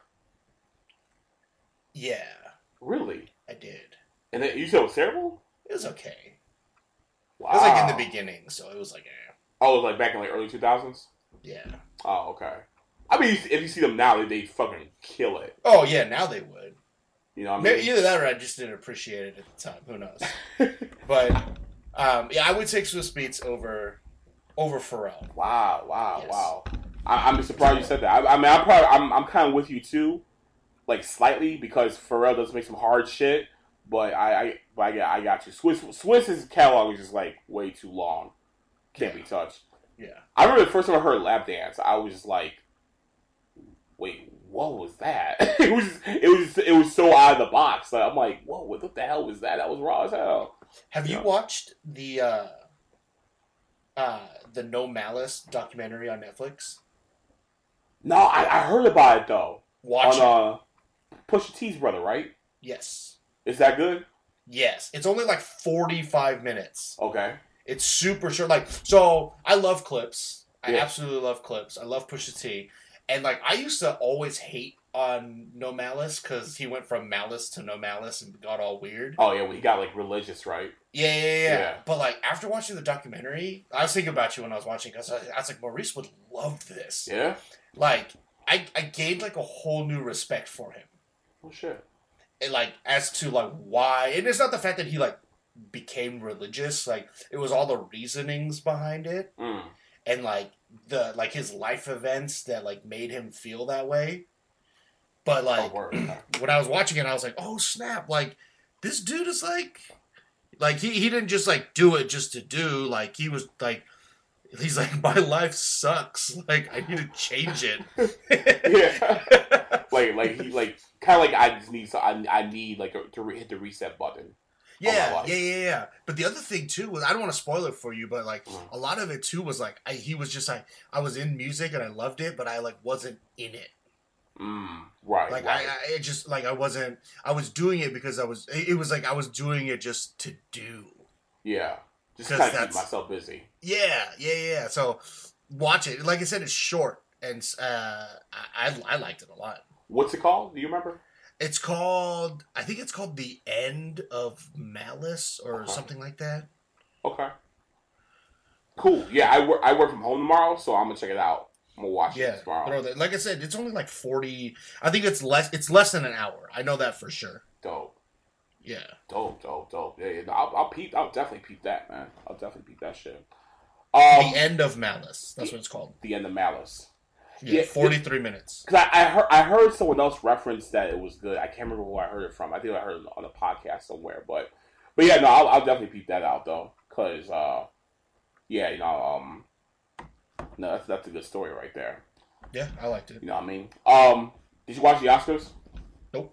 Yeah. Really? I did. And then you said it was terrible? It was okay. Wow. It was like in the beginning, so it was like, eh. Oh, it was like back in like early 2000s? Yeah. Oh, okay. I mean, if you see them now, they fucking kill it. Oh, yeah, now they would. You know what I mean? Either that or I just didn't appreciate it at the time. Who knows? But, yeah, I would take Swiss Beats over Pharrell. Wow. I'm surprised you said that. I'm kind of with you too, like slightly, because Pharrell does make some hard shit, but I got you. Swiss's catalog is just like way too long, can't be touched. Yeah, I remember the first time I heard Lap Dance, I was just like, wait, what was that? it was so out of the box. Like, I'm like, whoa, what the hell was that? That was raw as hell. Have you watched the No Malice documentary on Netflix? No, I heard about it though. Watch it. Pusha T's brother, right? Yes. Is that good? Yes. It's only like 45 minutes. Okay. It's super short. So I love Clips. I absolutely love Clips. I love Pusha T. And I used to always hate on No Malice because he went from Malice to No Malice and got all weird. Oh yeah, well, he got religious, right? Yeah. But like after watching the documentary, I was thinking about you when I was watching because I was like, Maurice would love this. Yeah. Like I gained like a whole new respect for him. Oh shit. And like as to like why, and it's not the fact that he like became religious. Like it was all the reasonings behind it, and like the like his life events that like made him feel that way. But like when I was watching it, I was like, oh snap! Like this dude is like he didn't just like do it just to do. Like he was like he's like my life sucks. Like I need to change it. Yeah. like he like kind of like I just need I need like to hit the reset button. Yeah. But the other thing too was I don't want to spoil it for you, but like a lot of it too was like he was just like I was in music and I loved it, but I like wasn't in it. Right. Like right. I just like I wasn't. I was doing it because I was. It was like I was doing it just to do. Yeah. Just kind of keep myself busy. Yeah. So watch it. Like I said, it's short, and I liked it a lot. What's it called? Do you remember? It's called. I think it's called The End of Malice or something like that. Okay. Cool. Yeah, I work from home tomorrow, so I'm gonna check it out. I'm gonna watch it tomorrow. Like I said, it's only like 40. I think it's less. It's less than an hour. I know that for sure. Dope. Yeah. Dope. Yeah. I'll definitely peep that, man. I'll definitely peep that shit. The End of Malice. That's what it's called. The End of Malice. Yeah, 43 minutes. Because I heard someone else reference that it was good. I can't remember who I heard it from. I think I heard it on a podcast somewhere. But yeah, no, I'll definitely peep that out though. Because yeah, no, that's a good story right there. Yeah, I liked it. You know what I mean? Did you watch the Oscars? Nope.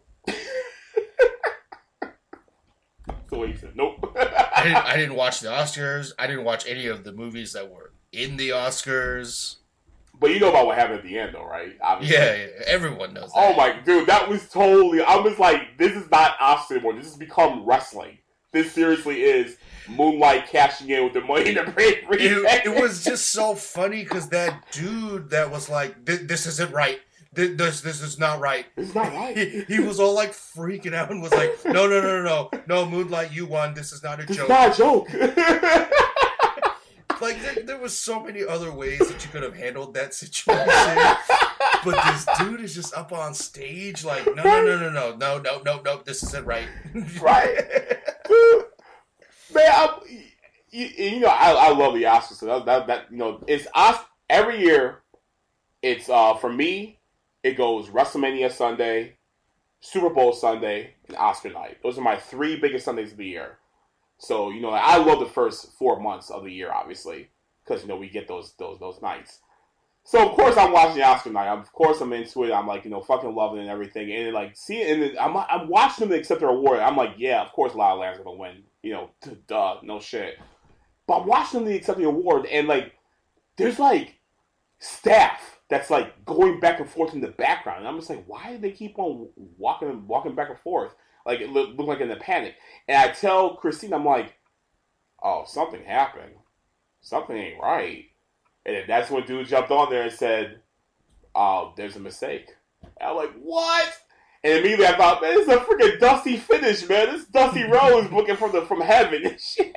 So he said nope. I didn't watch the Oscars. I didn't watch any of the movies that were in the Oscars. But you know about what happened at the end, though, right? Obviously. Yeah, everyone knows that. Oh my, dude, that was totally. I was like, this is not Oscar anymore. This has become wrestling. This seriously is Moonlight cashing in with the money in the break. It was just so funny because that dude that was like, "This isn't right. This is not right. It's not right." He was all like freaking out and was like, "No, Moonlight, you won. This is not a joke. It's not a joke." Like there was so many other ways that you could have handled that situation, but this dude is just up on stage like, no, this isn't right. Right, dude, man. I love the Oscars. So that it's Oscar every year. It's for me, it goes WrestleMania Sunday, Super Bowl Sunday, and Oscar night. Those are my 3 biggest Sundays of the year. So, I love the first 4 months of the year, obviously, because, we get those nights. So, of course, I'm watching the Oscar night. Of course, I'm into it. I'm like, fucking loving it and everything. And, like, seeing it, and I'm watching them accept their award. I'm like, yeah, of course, La La Land's going to win. Duh, no shit. But I'm watching them accept the award, and, like, there's, like, staff that's, like, going back and forth in the background. And I'm just like, why do they keep on walking back and forth? Like, it looked like in a panic. And I tell Christine, I'm like, oh, something happened. Something ain't right. And then that's when dude jumped on there and said, oh, there's a mistake. And I'm like, what? And immediately I thought, man, this is a freaking dusty finish, man. This Dusty Rhodes looking from heaven and shit.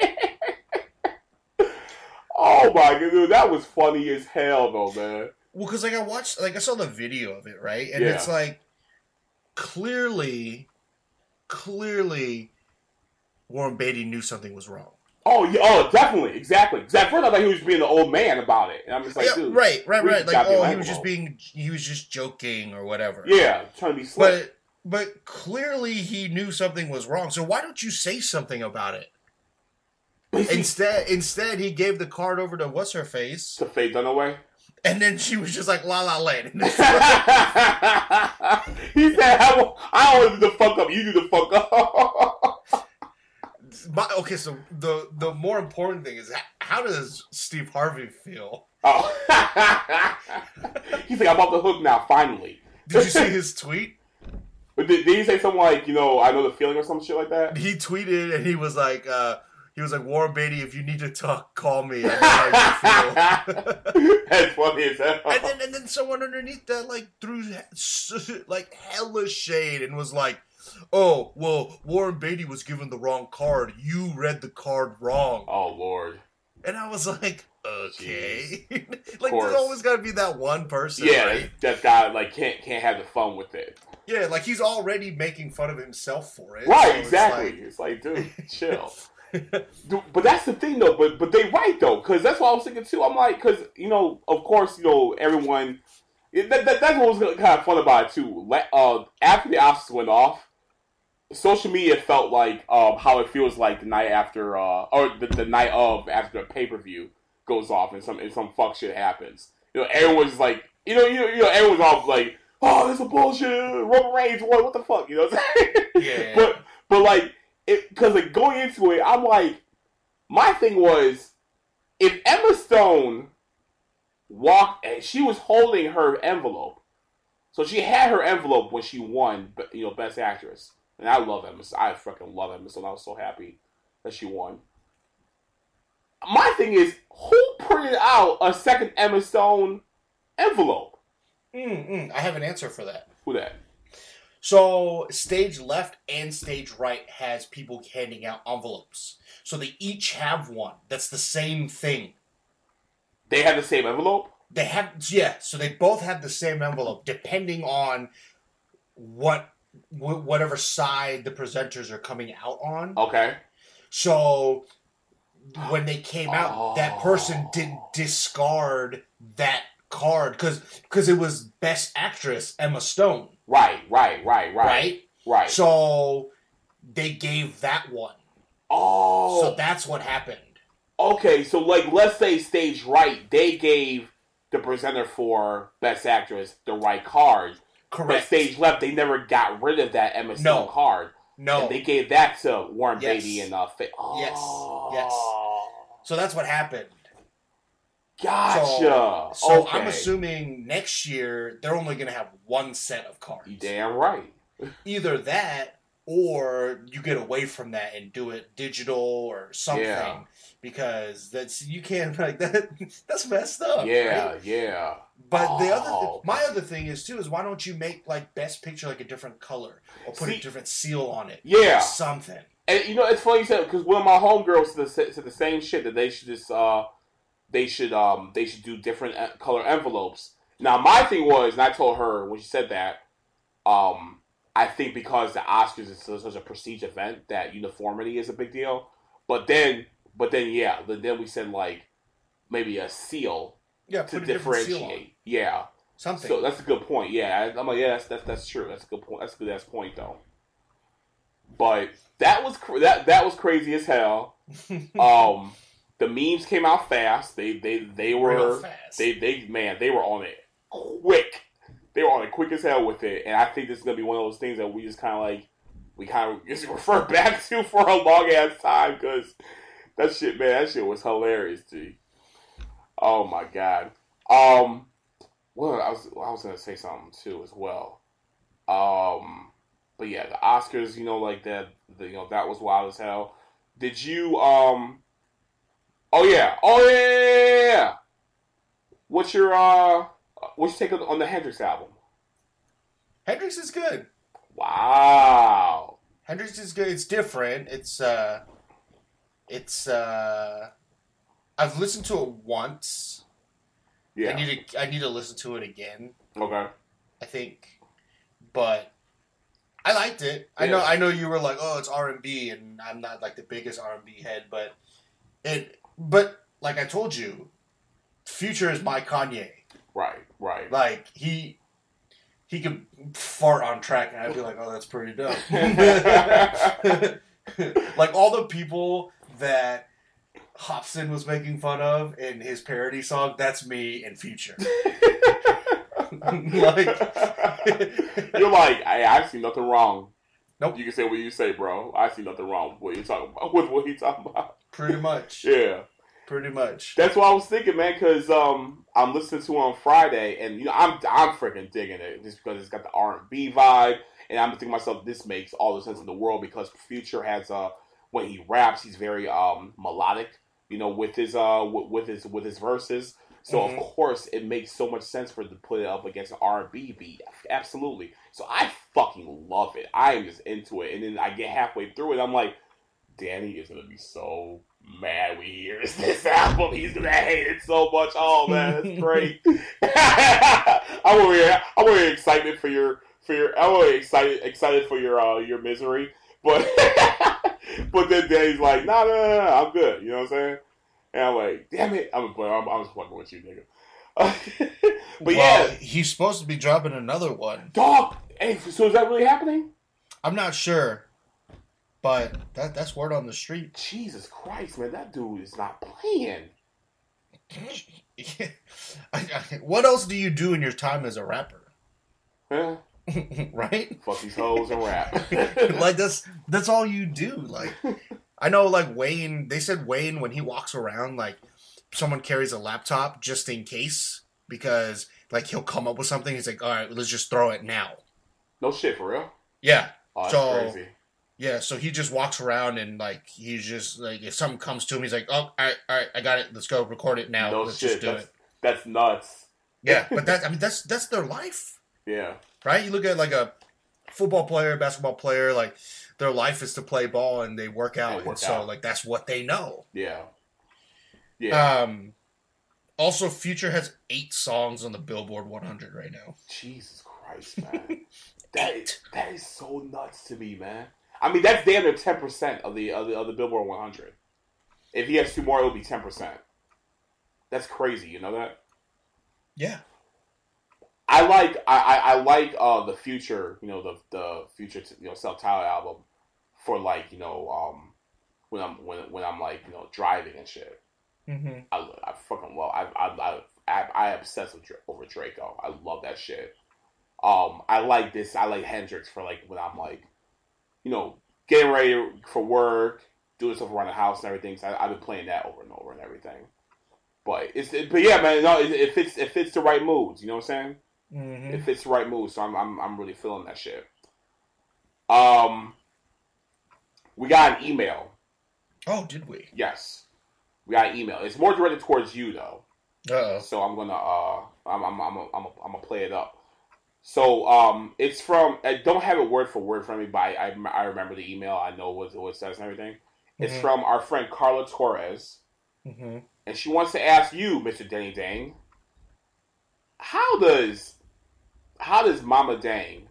Oh my god, dude, that was funny as hell, though, man. Well, because, like, I saw the video of it, right? And it's like, clearly, Warren Beatty knew something was wrong. Oh, definitely, exactly. First, I thought he was being an old man about it, and I'm just like, dude, right. Like, he was just joking or whatever. Yeah, trying to be slick. But clearly, he knew something was wrong. So why don't you say something about it? Instead, he gave the card over to what's her face to Faye Dunaway. And then she was just like, La La Land. He said, I don't want to do the fuck up. You do the fuck up. Okay, so the more important thing is, how does Steve Harvey feel? Oh. He's like, I'm off the hook now, finally. Did you see his tweet? Did he say something like, I know the feeling or some shit like that? He tweeted and he was like, Warren Beatty, if you need to talk, call me. I know how you feel. That's funny as hell. And then someone underneath that, like, threw, like, hella shade and was like, oh, well, Warren Beatty was given the wrong card. You read the card wrong. Oh Lord. And I was like, Jeez. okay. Of Like, course. there's always got to be that one person, Yeah, right? that guy like can't have the fun with it. Yeah, like he's already making fun of himself for it. Right, so exactly. It's like, dude, chill. Dude, but that's the thing, though. But they right though, because that's what I was thinking too. I'm like, because of course, everyone. That's what was kind of fun about it too. After the Oscars went off, social media felt like how it feels like the night after, or the night of after a pay per view goes off and some fuck shit happens. Everyone's like, everyone's all like, oh, this is bullshit. Roman Reigns won. What the fuck? You know what I'm saying? Yeah. but like, because like going into it, I'm like, my thing was, if Emma Stone walked, and she was holding her envelope, so she had her envelope when she won, Best Actress, and I love Emma. I fucking love Emma Stone. I was so happy that she won. My thing is, who printed out a second Emma Stone envelope? I have an answer for that. Who that? So, stage left and stage right has people handing out envelopes. So they each have one. That's the same thing. They have the same envelope? They have, yeah. So they both have the same envelope, depending on whatever side the presenters are coming out on. Okay. So when they came out, that person didn't discard that card because it was Best Actress Emma Stone. Right. Right. So they gave that one. Oh. So that's what happened. Okay, so like let's say stage right, they gave the presenter for Best Actress the right card. Correct. But stage left, they never got rid of that Emma Stone card. No. And they gave that to Warren Beatty and Yes. So that's what happened. Gotcha. So okay. I'm assuming next year they're only going to have one set of cards. You damn right. Either that or you get away from that and do it digital or something. Yeah. Because you can't like that. That's messed up. Yeah, right? Yeah. But my other thing is too is why don't you make like Best Picture like a different color or put a different seal on it? Yeah, or something. And it's funny you said because one of my homegirls said the same shit that they should just they should do different color envelopes. Now my thing was, and I told her when she said that, I think because the Oscars is such a prestige event that uniformity is a big deal. But then we said like maybe a seal to differentiate. Yeah, something. So that's a good point. Yeah, I'm like, yeah, that's true. That's a good point. That's a good point though. But that was crazy as hell. The memes came out fast. They were real fast. They were on it quick. They were on it quick as hell with it, and I think this is gonna be one of those things that we just kind of just refer back to for a long ass time because that shit was hilarious, G. Oh my god. Well, I was gonna say something too as well. But yeah, the Oscars, like that, that was wild as hell. Did you Oh yeah. What's your take on the Hendrix album? Hendrix is good. Wow. Hendrix is good. It's different. I've listened to it once. Yeah. I need to listen to it again. Okay. I think, but I liked it. Yeah. I know you were like, oh, it's R&B, and I'm not like the biggest R&B head, but like I told you, Future is my Kanye. Right. Like he could fart on track, and I'd be like, oh, that's pretty dope. Like all the people that Hopsin was making fun of in his parody song, that's me in Future. Like you're like, I see nothing wrong. Nope. You can say what you say, bro. I see nothing wrong with what you're talking about. With what he's talking about. Pretty much. Yeah. Pretty much. That's what I was thinking, man. Because I'm listening to it on Friday, and I'm freaking digging it just because it's got the R&B vibe, and I'm thinking to myself, this makes all the sense in the world because Future has when he raps, he's very melodic, with his verses. So of course it makes so much sense for it to put it up against an R&B beat. Absolutely. So I fucking love it. I'm just into it. And then I get halfway through it, I'm like, Danny is gonna be so mad when he hears this album. He's gonna hate it so much. Oh man, that's great. I'm really excited for your. I'm really excited for your misery. But but then Danny's like, nah, I'm good. You know what I'm saying? And I'm like, damn it, I'm just fucking with you, nigga. But yeah, he's supposed to be dropping another one. Dog. Hey, so is that really happening? I'm not sure, but that's word on the street. Jesus Christ, man, that dude is not playing. What else do you do in your time as a rapper? Huh? Right? Fuck these hoes and rap. Like that's all you do. Like I know, like Wayne. They said Wayne, when he walks around, like someone carries a laptop just in case, because like he'll come up with something. He's like, all right, let's just throw it now. No shit, for real? Yeah. Oh, that's crazy. Yeah, so he just walks around and like he's just like, if something comes to him, he's like, oh, all right, I got it. Let's go record it now. No let's shit. Just do it. That's nuts. Yeah, but that's their life. Yeah. Right? You look at like a football player, basketball player, like their life is to play ball and they work out. So like that's what they know. Yeah. Yeah. Also, Future has 8 songs on the Billboard 100 right now. Jesus Christ, man. that is so nuts to me, man. I mean, that's damn near 10% of the Billboard 100. If he has 2 more, it'll be 10%. That's crazy. You know that? Yeah. I like the Future, the Future, self-titled album for like, when I'm like, driving and shit. Mm-hmm. I fucking love. I obsess over Draco. I love that shit. I like this. I like Hendrix for like when I'm like, getting ready for work, doing stuff around the house and everything. So I've been playing that over and over and everything. But but yeah, man, no, it fits the right moods. You know what I'm saying? Mm-hmm. It fits the right mood, so I'm really feeling that shit. We got an email. Oh, did we? Yes, we got an email. It's more directed towards you though. So I'm gonna I'm gonna play it up. So it's from. I don't have it word for word from me, but I remember the email. I know what it says and everything. It's from our friend Carla Torres, and she wants to ask you, Mr. Danny Dang, how does Mama Dang,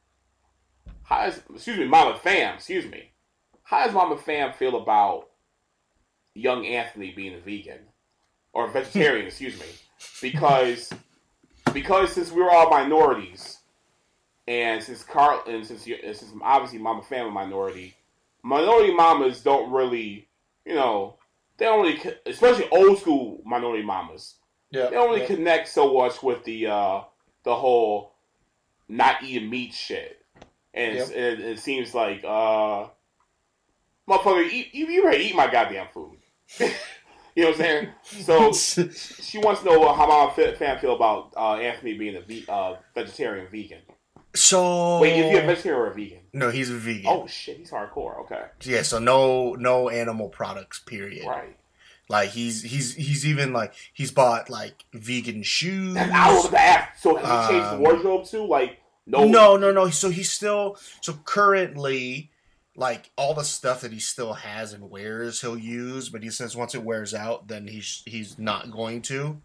Mama Fam, how does Mama Fam feel about young Anthony being a vegan or vegetarian? Because since we're all minorities, and since obviously Mama Fam a minority mamas don't really, they don't really, especially old school minority mamas. Yeah, they don't really connect so much with the whole not eating meat shit, and it seems like motherfucker, you ready to eat my goddamn food. You know what I'm saying? So she wants to know how Mama Fam feel about Anthony being a vegetarian vegan. So wait, is he a vegetarian or a vegan? No, he's a vegan. Oh shit, he's hardcore. Okay. Yeah, so no animal products. Period. Right. Like he's even like he's bought like vegan shoes. I was gonna ask. So has he changed the wardrobe too? Like no. So he's still currently. Like all the stuff that he still has and wears, he'll use, but he says once it wears out, then he's not going to.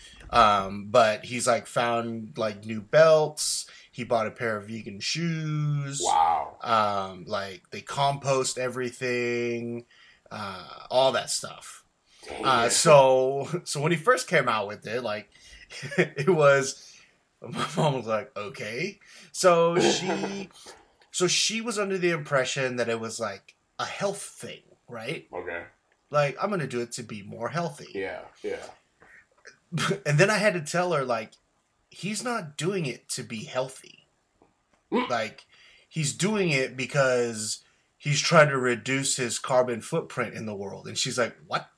But he's like found like new belts. He bought a pair of vegan shoes. Wow. Like they compost everything, all that stuff. So when he first came out with it, like it was, my mom was like, okay. So she was under the impression that it was like a health thing, right? Okay. Like, I'm going to do it to be more healthy. Yeah. And then I had to tell her, like, he's not doing it to be healthy. Like, he's doing it because he's trying to reduce his carbon footprint in the world. And she's like, what?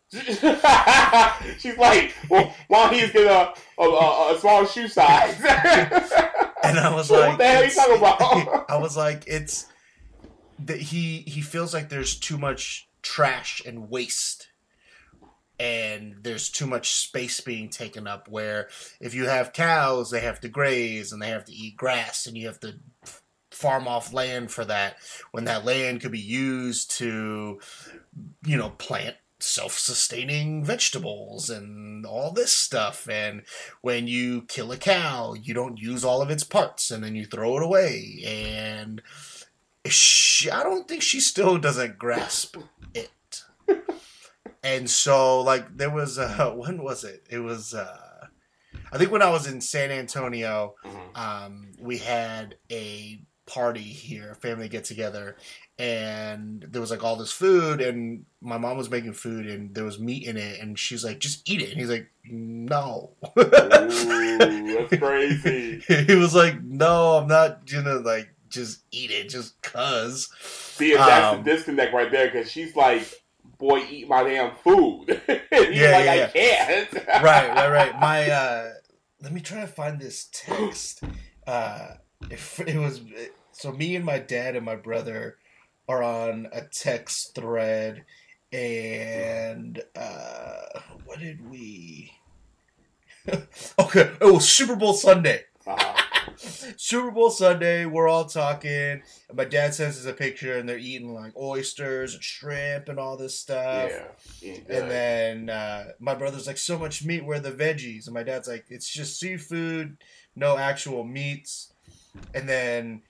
She's like, well, why don't you get a small shoe size? And I was like, what the hell are you talking about? I was like, it's that he feels like there's too much trash and waste and there's too much space being taken up, where if you have cows, they have to graze and they have to eat grass, and you have to farm off land for that, when that land could be used to, plant self-sustaining vegetables and all this stuff. And when you kill a cow, you don't use all of its parts and then you throw it away. And I don't think she still doesn't grasp it. And so, like, there was when was it? It was I think when I was in San Antonio, we had a party here, a family get together, and there was like all this food, and my mom was making food, and there was meat in it, and she's like, "Just eat it," and he's like, "No." Ooh, that's crazy. He was like, "No, I'm not gonna like just eat it, just cuz." See, that's the disconnect right there, because she's like, "Boy, eat my damn food." He's I can't. Right. My let me try to find this text. If it was so, me and my dad and my brother are on a text thread, and what did we? Okay, it was Super Bowl Sunday. Super Bowl Sunday, we're all talking, and my dad sends us a picture, and they're eating like oysters and shrimp and all this stuff. Yeah. And then my brother's like, "So much meat, where are the veggies?" And my dad's like, "It's just seafood, no actual meats." And then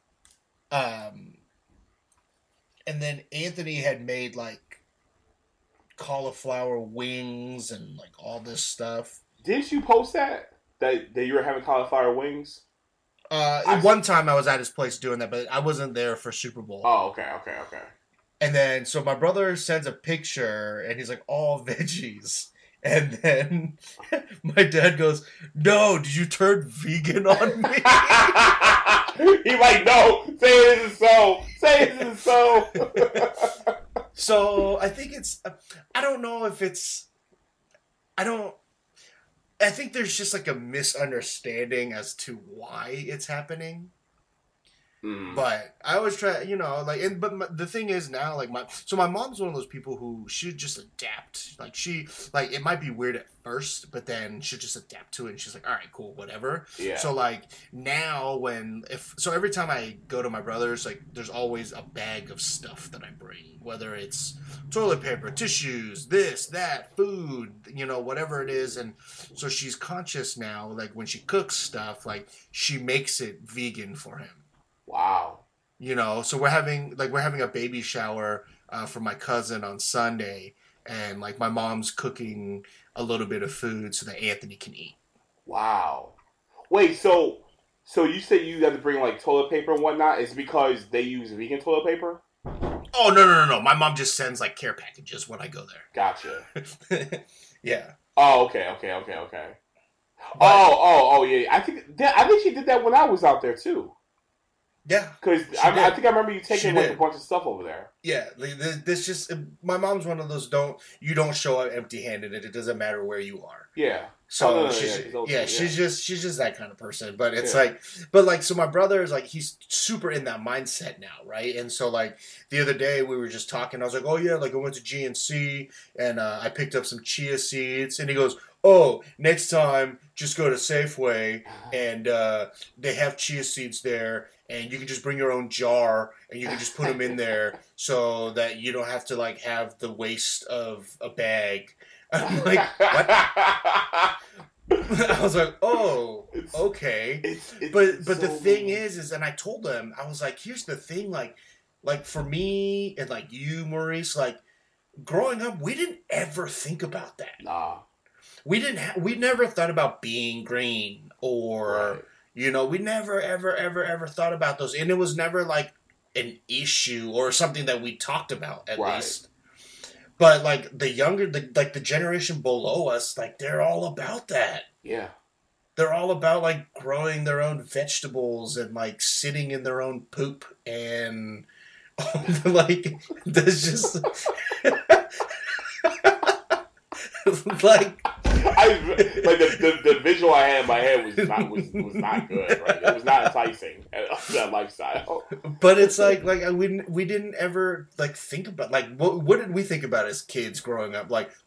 Anthony had made like cauliflower wings and like all this stuff. Didn't you post that you were having cauliflower wings? One time I was at his place doing that, but I wasn't there for Super Bowl. Oh, okay. And then, so my brother sends a picture, and he's like, "All veggies." And then my dad goes, "No, did you turn vegan on me?" He's like, "No, say it isn't so. Say it isn't so." So I think I don't know if it's, I think there's just like a misunderstanding as to why it's happening. But I always try, but the thing is now, like, my mom's one of those people who should just adapt. Like, it might be weird at first, but then she'll just adapt to it, and she's like, "All right, cool, whatever." Yeah. So, like, now every time I go to my brother's, like, there's always a bag of stuff that I bring, whether it's toilet paper, tissues, this, that, food, whatever it is. And so she's conscious now, like, when she cooks stuff, like, she makes it vegan for him. Wow. So we're having a baby shower for my cousin on Sunday, and like my mom's cooking a little bit of food so that Anthony can eat. Wow. Wait, so you say you have to bring like toilet paper and whatnot? Is because they use vegan toilet paper? Oh, no. My mom just sends like care packages when I go there. Gotcha. Yeah. Oh, okay. But, oh, yeah. I think she did that when I was out there too. Yeah, because I think I remember you taking like a bunch of stuff over there. Yeah, this just, my mom's one of those you don't show up empty-handed, and it doesn't matter where you are. Yeah. So she's just that kind of person. But it's so my brother is like, he's super in that mindset now, right? And so like the other day we were just talking. I was like, "Oh yeah, like I went to GNC and I picked up some chia seeds," and he goes, "Oh, next time just go to Safeway and they have chia seeds there." And you can just bring your own jar, and you can just put them in there, so that you don't have to like have the waste of a bag. I'm like, what? I was like, oh, okay. But the thing is, and I told him, I was like, here's the thing, like for me and like you, Maurice, like growing up, we didn't ever think about that. Nah. We never thought about being green or. Right. We never, ever thought about those. And it was never, like, an issue or something that we talked about, at least. But, like, the generation below us, like, they're all about that. Yeah. They're all about, like, growing their own vegetables and, like, sitting in their own poop. And, like, there's just... like... the visual I had in my head was not good, right? It was not enticing, that lifestyle. But it's like we didn't ever like think about, like, what did we think about as kids growing up? Like,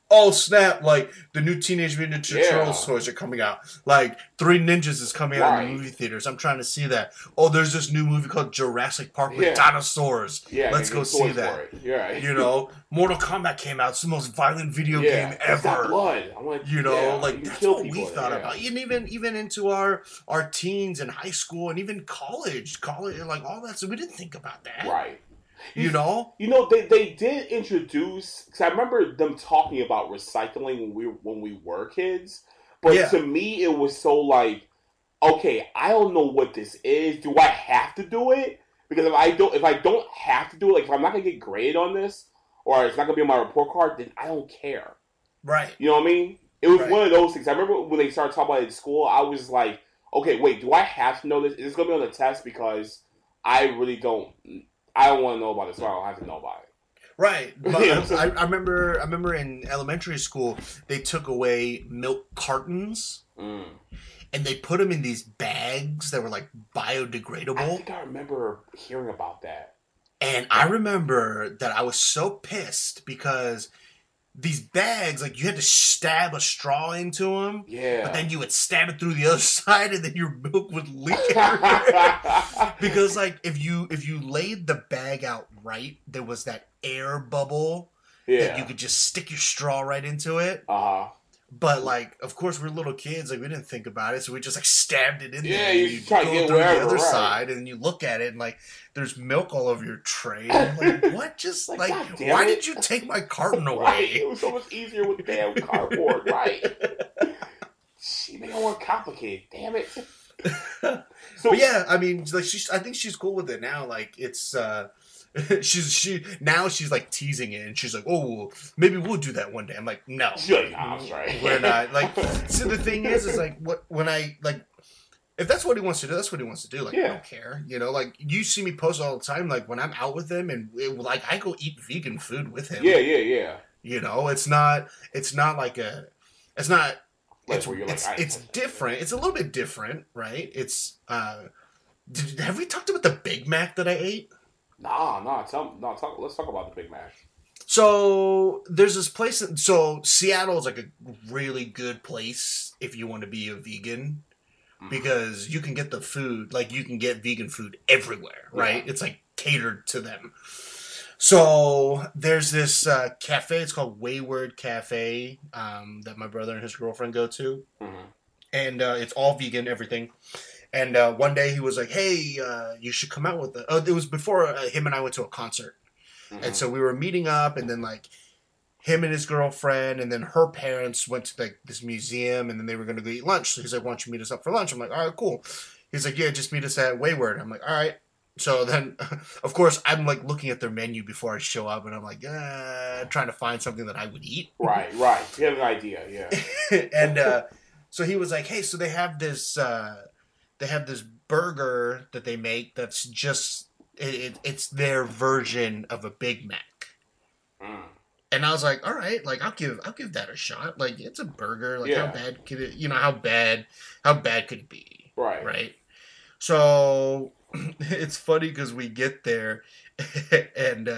oh snap, like the new Teenage Mutant Ninja Yeah. Turtles toys are coming out. Like Three Ninjas is coming out in the movie theaters. I'm trying to see that. Oh, there's this new movie called Jurassic Park with dinosaurs. Yeah, let's go see that. Yeah. You know, Mortal Kombat came out. It's the most violent video game It's got ever. blood. I'm like, you know, like you that's kill what we people thought about. And even into our teens and high school and even college, like all that. So we didn't think about that. Right. You know, they did introduce. Because I remember them talking about recycling when we were kids, but to me it was so like, okay, I don't know what this is. Do I have to do it? Because if I don't have to do it, like if I'm not gonna get graded on this, or it's not gonna be on my report card, then I don't care. Right. You know what I mean? It was one of those things. I remember when they started talking about it in school, I was like, okay, wait, do I have to know this? Is this gonna be on the test? Because I really don't. I don't want to know about it, so I don't have to know about it. Right. But I remember in elementary school, they took away milk cartons. And they put them in these bags that were like biodegradable. I think I remember hearing about that. And I remember that I was so pissed because these bags, like you had to stab a straw into them. Yeah. But then you would stab it through the other side, and then your milk would leak everywhere. Because like if you laid the bag out right, there was that air bubble that you could just stick your straw right into it. But like, of course, we're little kids. Like we didn't think about it, so we just like stabbed it in there. Yeah, you try to get through wherever, the other side, and you look at it, and like, there's milk all over your tray. And I'm like, what? Just like why did you take my carton away? Right. It was so much easier with damn cardboard, right? She made it more complicated. Damn it. So, but yeah, I mean, like I think she's cool with it now. Like it's. She's like teasing it, and she's like, "Oh, maybe we'll do that one day." I'm like, "No, we're not." Like, so the thing is like, when I like, if that's what he wants to do, that's what he wants to do. Like, I don't care, you know. Like, you see me post all the time. Like when I'm out with him, and like I go eat vegan food with him. Yeah. You know, it's not like it's not. It's different. It's a little bit different, right? It's. Have we talked about the Big Mac that I ate? Let's talk about the Big Mac. So there's this place. So Seattle is like a really good place if you want to be a vegan, because you can get the food, like you can get vegan food everywhere, right? It's like catered to them. So there's this cafe. It's called Wayward Cafe that my brother and his girlfriend go to, and it's all vegan, everything. And one day he was like, "Hey, you should come out with it." Oh, it was before him and I went to a concert, and so we were meeting up, and then like him and his girlfriend, and then her parents went to like this museum, and then they were going to go eat lunch. So he's like, "Why don't you meet us up for lunch?" I'm like, "All right, cool." He's like, "Yeah, just meet us at Wayward." I'm like, "All right." So then, of course, I'm like looking at their menu before I show up, and I'm like, trying to find something that I would eat. Right. You have an idea, yeah. And so he was like, "Hey, so they have this." They have this burger that they make that's just it's their version of a Big Mac. And I was like, all right, like I'll give that a shot. Like it's a burger. Like how bad could it? You know how bad could it be? Right. So it's funny because we get there, and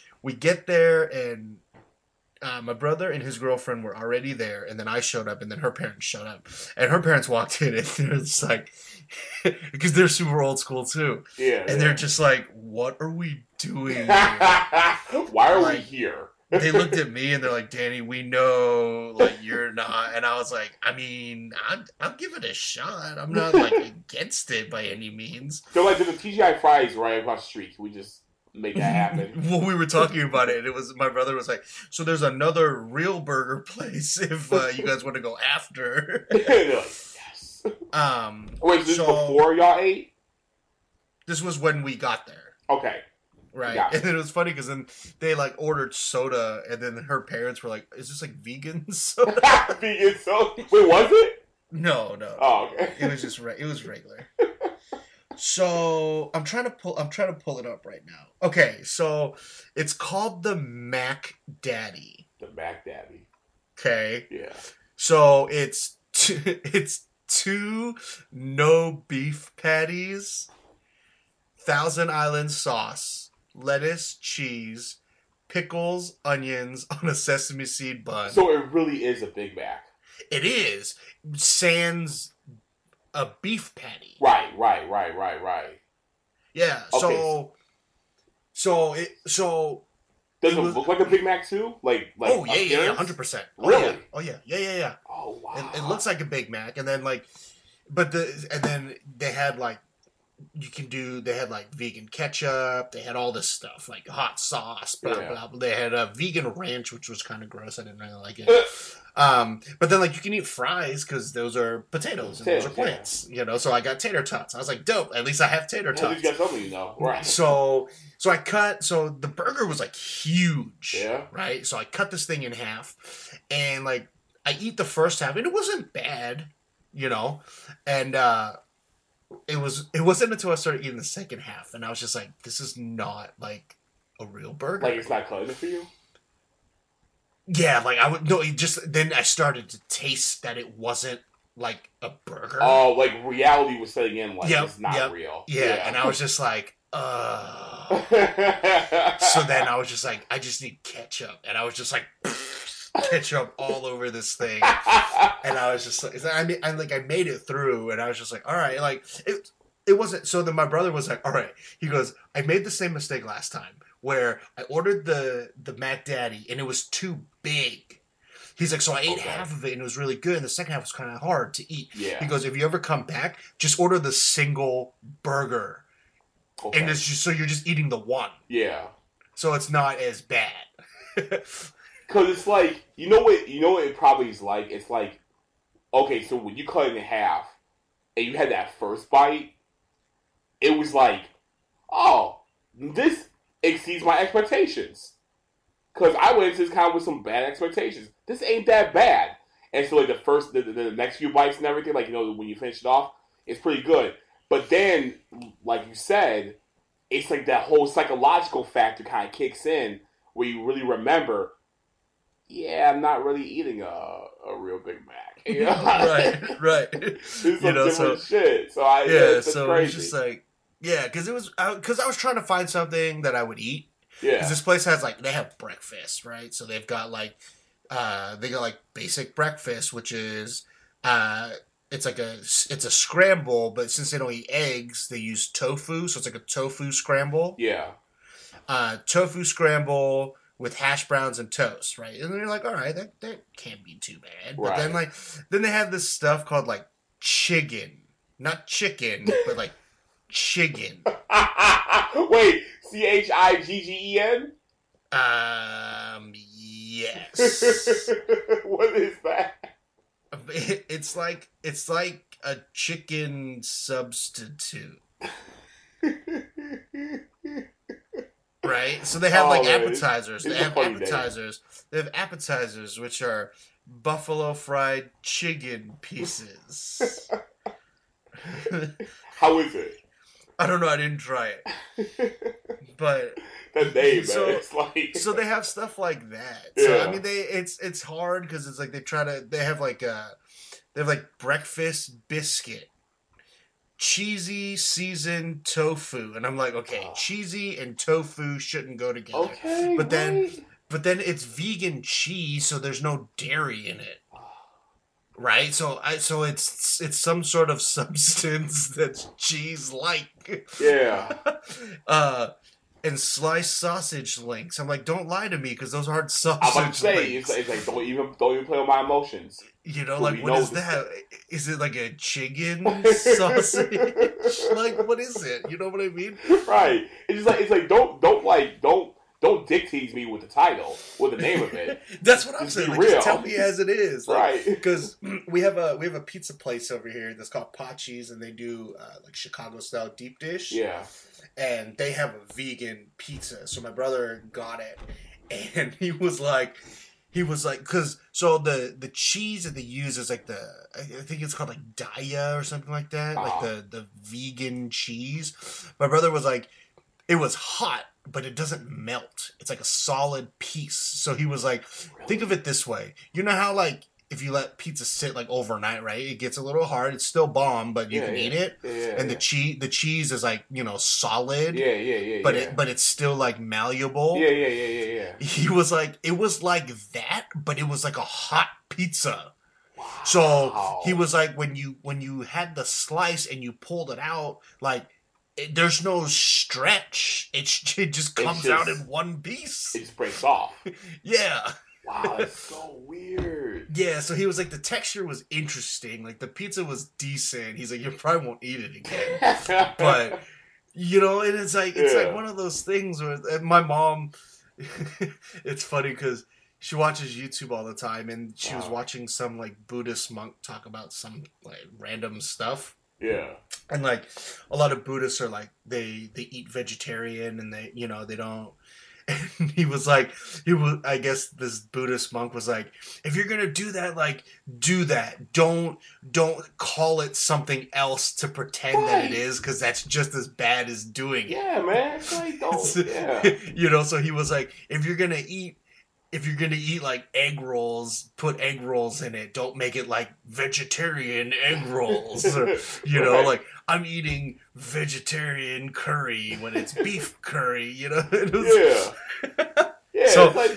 my brother and his girlfriend were already there, and then I showed up, and then her parents showed up, and her parents walked in, and they're just like, because they're super old school too, and they're just like, "What are we doing? Why are we here?" They looked at me and they're like, "Danny, we know like you're not," and I was like, "I mean, I'll give it a shot. I'm not like against it by any means." So like, there's a TGI Fridays right across the street. Can we just make that happen? Well, we were talking about it, and it was my brother was like, "So there's another real burger place if you guys want to go after." Like, yes. Wait, this is before y'all ate? This was when we got there. Okay. Right. And then it was funny because then they like ordered soda, and then her parents were like, "Is this like vegan soda?" Vegan soda? Wait, was it? No. Oh, okay. It was just it was regular. So I'm trying to pull it up right now. Okay, so it's called the Mac Daddy. The Mac Daddy. Okay. Yeah. So it's two no beef patties, Thousand Island sauce, lettuce, cheese, pickles, onions on a sesame seed bun. So it really is a Big Mac. It is sans a beef patty. Right. Yeah. Okay. So Does it look like a Big Mac too? Like oh yeah, appearance? 100%. Really? Oh yeah. Oh wow. It looks like a Big Mac, and then then they had like they had like vegan ketchup, they had all this stuff like hot sauce, blah blah blah. They had a vegan ranch, which was kind of gross. I didn't really like it. But then like you can eat fries because those are potatoes and those are plants, you know. So I got tater tots. I was like, dope. At least I have tater tots. At least you got something, you know. Right. So I cut. So the burger was like huge. Yeah. Right. So I cut this thing in half, and like I eat the first half, and it wasn't bad, you know, and it wasn't until I started eating the second half, and I was just like, this is not like a real burger. Like it's not cutting it for you. Yeah, like I would no. Then I started to taste that it wasn't like a burger. Oh, like reality was setting in. Like it's not real. Yeah, and I was just like, So then I was just like, I just need ketchup, and I was just like, ketchup all over this thing, and I was just like, I made it through, and I was just like, all right, like it wasn't. So then my brother was like, all right, he goes, I made the same mistake last time where I ordered the Mac Daddy and it was too big. He's like, so I ate half of it and it was really good, and the second half was kind of hard to eat. Yeah. He goes, if you ever come back, just order the single burger, and it's just so you're just eating the one. Yeah. So it's not as bad. Because it's like, you know what it probably is like? It's like, okay, so when you cut it in half and you had that first bite, it was like, oh, this exceeds my expectations. Because I went into this kind of with some bad expectations. This ain't that bad. And so like the next few bites and everything, like, you know, when you finish it off, it's pretty good. But then, like you said, it's like that whole psychological factor kind of kicks in where you really remember, yeah, I'm not really eating a real Big Mac. You know? right. It's some different shit. So so crazy. It's just like, yeah, because I was trying to find something that I would eat. Yeah. Because this place has like, they have breakfast, right? So they've got like, basic breakfast, which is, it's a scramble, but since they don't eat eggs, they use tofu, so it's like a tofu scramble. Yeah. Tofu scramble with hash browns and toast, right? And then you're like, all right, that can't be too bad. But then they have this stuff called like chicken, not chicken, but like chicken. Wait, CHIGGEN? Yes. What is that? It's like a chicken substitute. Right? So they have appetizers. They have appetizers. They have appetizers, which are buffalo fried chicken pieces. How is it? I don't know. I didn't try it. But the name, man. It's like... So they have stuff like that. Yeah. So I mean, it's hard because it's like they have breakfast biscuit, cheesy seasoned tofu, and I'm like, okay, cheesy and tofu shouldn't go together. Okay, but then it's vegan cheese, so there's no dairy in it. Right, so it's some sort of substance that's cheese-like. Yeah. And sliced sausage links. I'm like, don't lie to me because those aren't sausage I'm about to say, links. It's like don't even play with my emotions. You know, like what is that? Is it like a chicken sausage? Like what is it? You know what I mean? Right. It's like don't dictate me with the title, with the name of it. That's what I'm saying. Like, just tell me as it is, like, right? Because we have a pizza place over here that's called Pachi's, and they do like Chicago style deep dish. Yeah. And they have a vegan pizza. So my brother got it, and he was like, because so the cheese that they use is like I think it's called like Daya or something like that, like the vegan cheese. My brother was like, it was hot, but it doesn't melt. It's like a solid piece. So he was like, think of it this way. You know how like if you let pizza sit like overnight, right, it gets a little hard. It's still bomb, but you can eat it. And the cheese is like, you know, solid. But it's still like malleable. Yeah. He was like, it was like that, but it was like a hot pizza. Wow. So he was like, when you had the slice and you pulled it out, like there's no stretch. It just comes out in one piece. It just breaks off. Yeah. Wow, that's so weird. Yeah, so he was like, the texture was interesting. Like, the pizza was decent. He's like, you probably won't eat it again. But, you know, and it's like one of those things where my mom, it's funny because she watches YouTube all the time, and she was watching some, like, Buddhist monk talk about some, like, random stuff. Yeah. And, like, a lot of Buddhists are, like, they eat vegetarian, and they, you know, they don't. And he was like, I guess this Buddhist monk was like, if you're going to do that, like, do that. Don't call it something else to pretend that it is, because that's just as bad as doing it. Yeah, man. It's like, don't, You know, so he was like, if you're going to eat like egg rolls, put egg rolls in it. Don't make it like vegetarian egg rolls. You know, like I'm eating vegetarian curry when it's beef curry. You know. Yeah. So, it's like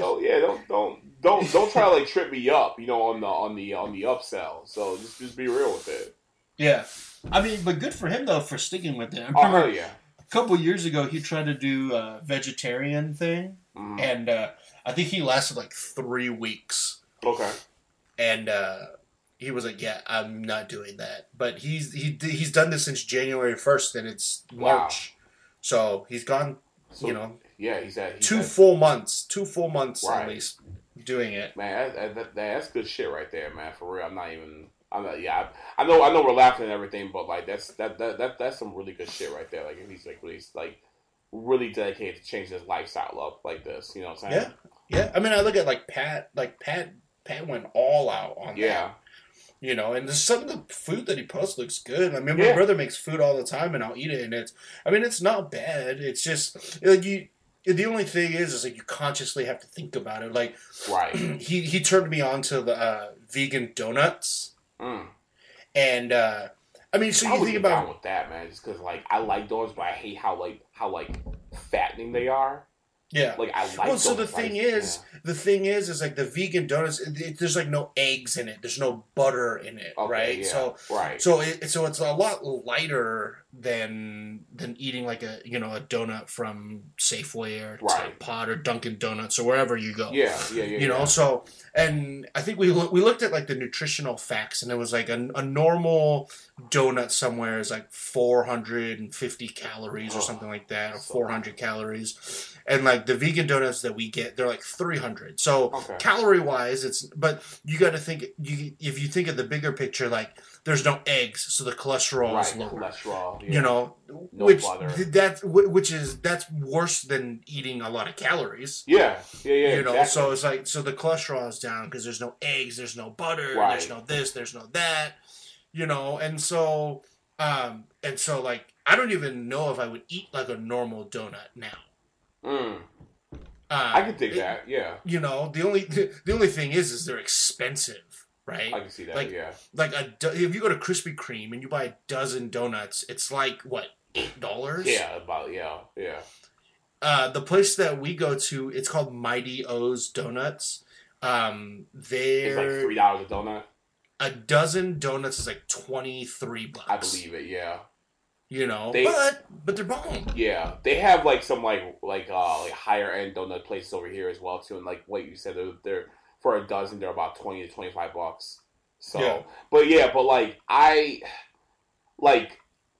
don't try to like trip me up. You know, on the upsell. So just be real with it. Yeah, I mean, but good for him though for sticking with it. I remember, a couple years ago he tried to do a vegetarian thing, and I think he lasted like 3 weeks. Okay. And he was like, "Yeah, I'm not doing that." But he's done this since January 1st, and it's March, so he's gone. So, you know, he's 2 full months. 2 full months right. At least doing it. Man, that's good shit right there, man. For real, I'm not. Yeah, I know we're laughing and everything, but like that's some really good shit right there. Like if he's really dedicated to changing his lifestyle up like this, you know what I'm saying? Yeah. I mean, I look at like Pat went all out on that. You know, and some of the food that he posts looks good. I mean, my brother makes food all the time, and I'll eat it, and it's not bad. It's just like the only thing is like you consciously have to think about it. Like, right? he turned me on to the vegan donuts, and I mean, so you think about down with that, man. Just because like I like donuts, but I hate how fattening they are. Yeah. Like I like. Well, so the thing is like the vegan donuts. There's like no eggs in it. There's no butter in it, right? Yeah, so right. So it's a lot lighter than eating like a donut from Safeway or Pot or Dunkin' Donuts or wherever you go. Yeah. You know, so and I think we looked at like the nutritional facts, and it was like a normal donut somewhere is like 450 calories or something like that, or 400 calories. And like the vegan donuts that we get, they're like 300. So calorie wise, but you got to think if you think of the bigger picture, like there's no eggs, so the cholesterol is lower. Cholesterol, you know, no butter. That's worse than eating a lot of calories. Yeah. You know, so it's like the cholesterol is down because there's no eggs, there's no butter, there's no this, there's no that. You know, and so like I don't even know if I would eat like a normal donut now. I can dig that. Yeah. You know, the only thing is they're expensive, right? I can see that. Like, yeah. Like if you go to Krispy Kreme and you buy a dozen donuts, it's like what, $8? Yeah, about yeah. The place that we go to, it's called Mighty O's Donuts. It's like $3 a donut. A dozen donuts is like $23. I believe it. Yeah. You know, but they're bomb. Yeah, they have like some like higher end donut places over here as well too, and like what you said, they're for a dozen, they're about $20 to $25. So, but like I like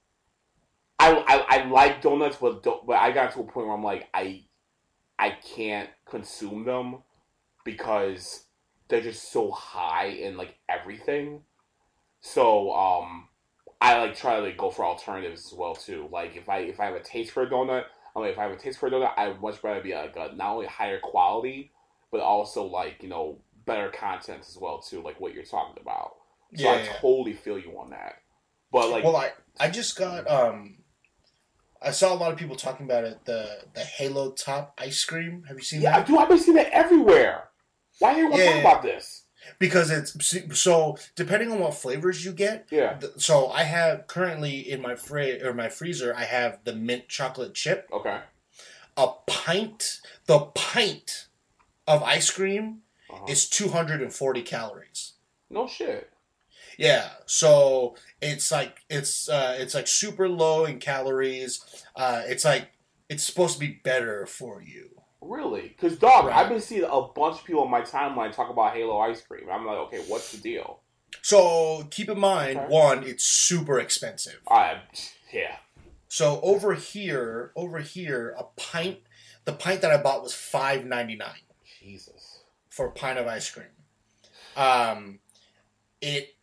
donuts, but I got to a point where I'm like I can't consume them because they're just so high in like everything. So I like try to like go for alternatives as well too. Like if I have a taste for a donut, I would much rather be like not only higher quality, but also like better content as well too, like what you're talking about. So I totally feel you on that. But like, well, I just got I saw a lot of people talking about it. The Halo Top ice cream. Have you seen that? Yeah, dude, I've been seeing that everywhere. Why do you want to talk about this? Because it's so depending on what flavors you get. Yeah. So I have currently in my my freezer, I have the mint chocolate chip. Okay. The pint of ice cream Uh-huh. is 240 calories. No shit. Yeah, so it's like super low in calories. It's like it's supposed to be better for you. Really? Because, dog, Right. I've been seeing a bunch of people on my timeline talk about Halo ice cream. I'm like, okay, what's the deal? So keep in mind, Okay. one, it's super expensive. Yeah. So over here, the pint that I bought was $5.99 Jesus. for a pint of ice cream. Um, it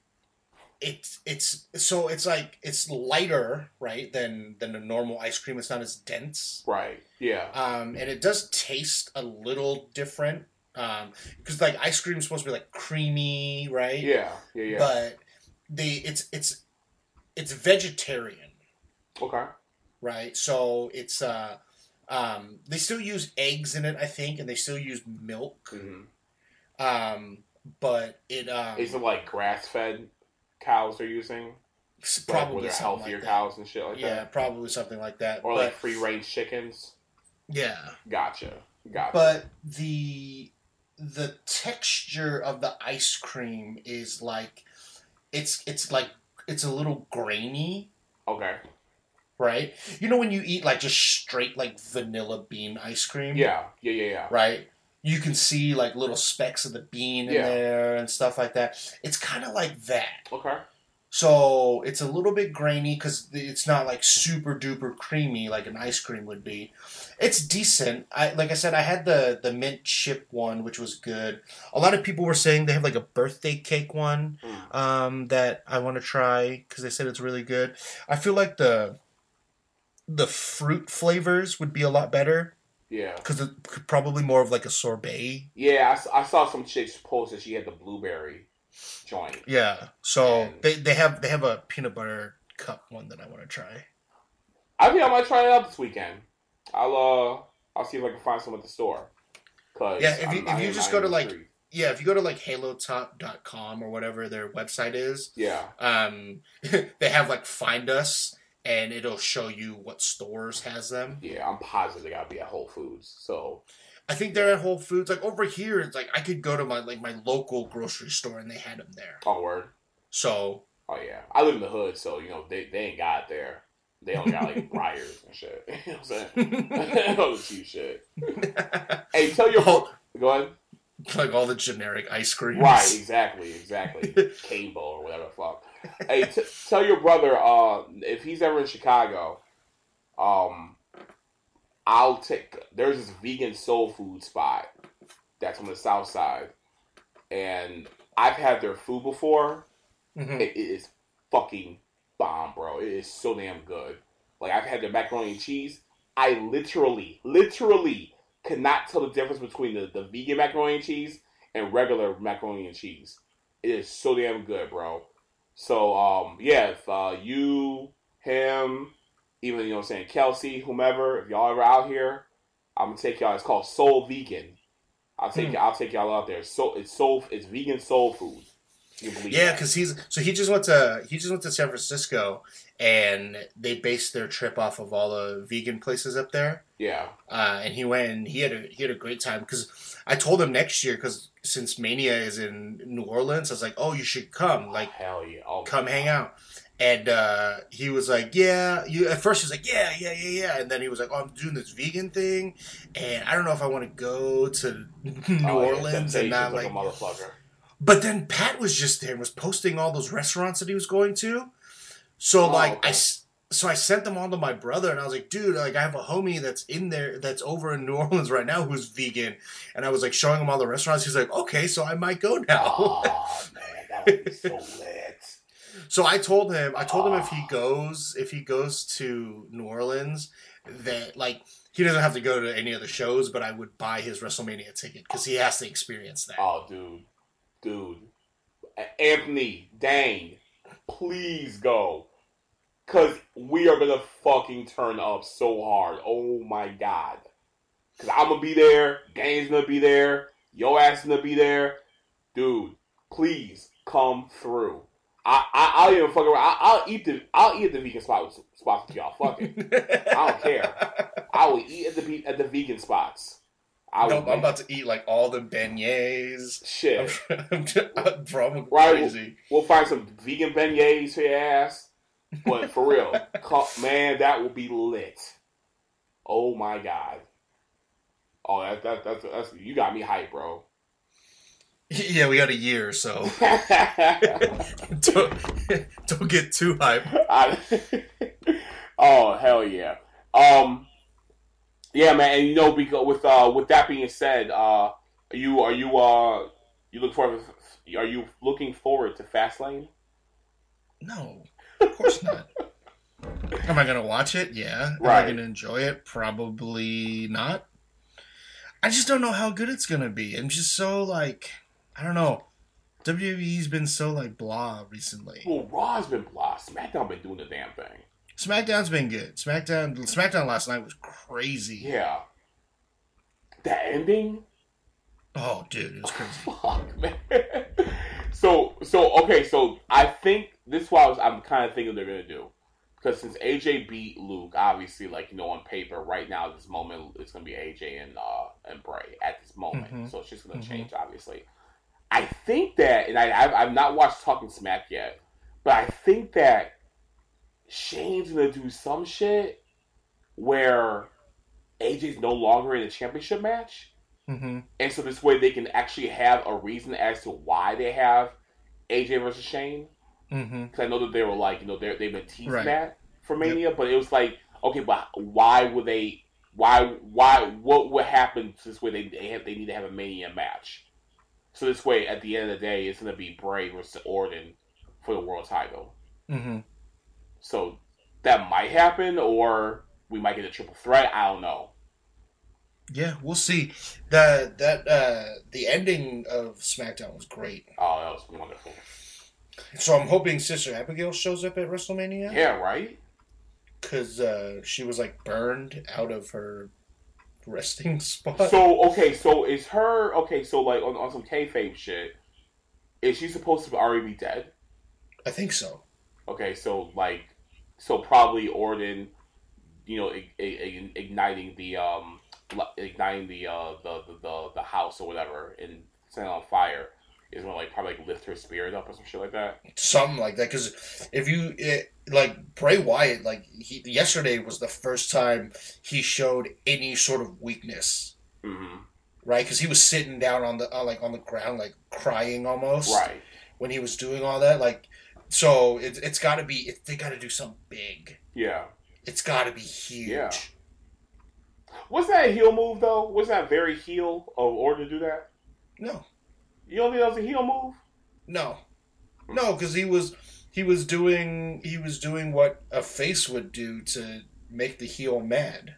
it's like it's lighter, right, than a normal ice cream. It's not as dense. Right. Yeah. And it does taste a little different. Because like ice cream is supposed to be like creamy, right? Yeah. Yeah. Yeah. But it's vegetarian, Okay. right? So it's they still use eggs in it, I think, and they still use milk. Mm-hmm. But it Is it like grass-fed cows they're using? probably Where they're something healthier like cows and shit like that. Yeah, that? probably something like that. Or like free-range chickens? Yeah. Gotcha. But the texture of the ice cream is like it's like it's a little grainy. Okay. Right? You know when you eat like just straight like vanilla bean ice cream? Yeah. Yeah. Yeah. Yeah. Right? You can see like little specks of the bean in there and stuff like that. It's kind of like that. Okay. So it's a little bit grainy because it's not like super duper creamy like an ice cream would be. It's decent. Like I said, I had the mint chip one, which was good. A lot of people were saying they have like a birthday cake one that I want to try because they said it's really good. I feel like the fruit flavors would be a lot better. Yeah. Because it's probably more of like a sorbet. Yeah, I saw some chicks post that she had the blueberry joint. Yeah. So they have a peanut butter cup one that I want to try. I think I might try it out this weekend. I'll see if I can find some at the store. Yeah, if you just go to like if you go to like halotop.com or whatever their website is. Yeah. They have like Find Us. And it'll show you what stores has them. Yeah, I'm positive they gotta be at Whole Foods. So I think they're at Whole Foods. Like over here, it's like I could go to my local grocery store and they had them there. Oh, word. So. Oh yeah, I live in the hood, so you know they ain't got it there. They only got like Briars and shit. You know what I'm saying? All the cheap shit. Hey, tell your go ahead. Like all the generic ice creams. Right, exactly. Cable or whatever the fuck. Hey, tell your brother if he's ever in Chicago, there's this vegan soul food spot that's on the south side, and I've had their food before. Mm-hmm. It is fucking bomb, bro. It is so damn good. Like I've had their macaroni and cheese. I literally could not tell the difference between the vegan macaroni and cheese and regular macaroni and cheese. It is so damn good, bro. So, if you, him, even, you know what I'm saying, Kelsey, whomever, if y'all ever out here, I'm gonna take y'all. It's called Soul Vegan. I'll take y'all out there. It's vegan soul food. Yeah, because he just went to San Francisco, and they based their trip off of all the vegan places up there. Yeah. And he went and he had a great time because I told him next year because since Mania is in New Orleans, I was like, oh, you should come, like, hell yeah, come hang out. And he was like, yeah. At first he was like, yeah. And then he was like, oh, I'm doing this vegan thing, and I don't know if I want to go to New Orleans and not like a motherfucker. But then Pat was just there and was posting all those restaurants that he was going to. So okay. I sent them all to my brother and I was like, dude, like I have a homie that's in there, that's over in New Orleans right now who's vegan. And I was like showing him all the restaurants. He's like, okay, so I might go now. Oh man, that would be so lit. So I told him if he goes to New Orleans, that like he doesn't have to go to any of the shows, but I would buy his WrestleMania ticket because he has to experience that. Oh, dude, Anthony, Dane, please go. Because we are going to fucking turn up so hard. Oh, my God. Because I'm going to be there. Dane's going to be there. Your ass going to be there. Dude, please come through. I'll even fuck around. I'll eat at the vegan spots with y'all. Fuck it. I don't care. I will eat at the vegan spots. Nope, I'm about to eat like all the beignets. Shit. I'm right, crazy. We'll find some vegan beignets for your ass. But for real, man, that will be lit. Oh my god. Oh, that's you got me hyped, bro. Yeah, we got a year, so don't get too hyped. Oh hell yeah. Yeah, man, and you know, because with that being said, you look forward? Are you looking forward to Fastlane? No, of course not. Am I gonna watch it? Yeah. Right. Am I gonna enjoy it? Probably not. I just don't know how good it's gonna be. I'm just so like, I don't know. WWE's been so like blah recently. Well, Raw's been blah. SmackDown been doing the damn thing. SmackDown's been good. SmackDown last night was crazy. Yeah. That ending? Oh, dude, it was crazy. Fuck, man. So okay, so I think this is what I'm kind of thinking they're gonna do. Because since AJ beat Luke, obviously, like, you know, on paper, right now, this moment, it's going to be AJ and Bray at this moment. Mm-hmm. So it's just going to change, obviously. I think that, and I've not watched Talking Smack yet, but I think that Shane's going to do some shit where AJ's no longer in a championship match. Mm-hmm. And so this way they can actually have a reason as to why they have AJ versus Shane. Because I know that they were like, you know, they've been teasing that for Mania, but it was like, okay, but why would they? What would happen this way? They need to have a Mania match. So this way, at the end of the day, it's going to be Bray versus Orton for the world title. Mm-hmm. So that might happen, or we might get a triple threat. I don't know. Yeah, we'll see. The ending of SmackDown was great. Oh, that was wonderful. So I'm hoping Sister Abigail shows up at WrestleMania. Yeah, right? Because she was like burned out of her resting spot. So, okay, so is her... Okay, so like on some kayfabe shit, is she supposed to already be dead? I think so. Okay, so like... So probably Orton, you know, igniting the house or whatever and setting it on fire is going to like probably like lift her spirit up or some shit like that. Something like that, because if you like Bray Wyatt, like yesterday was the first time he showed any sort of weakness, right? Because he was sitting down on the ground, like crying almost, right? When he was doing all that, like, so it's got to be they got to do something big. Yeah, it's got to be huge. Yeah. Was that a heel move though? Was that very heel of Orton to do that? No. You don't think that was a heel move? No, because he was doing what a face would do to make the heel mad.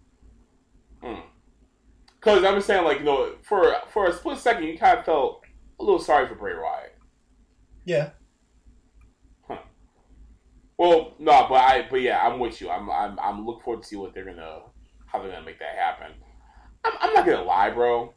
Because I'm just saying, like, you know, for a split second, you kind of felt a little sorry for Bray Wyatt. Yeah. Well, no, but yeah, I'm with you. I'm looking forward to see how they're gonna make that happen. I'm not gonna lie, bro.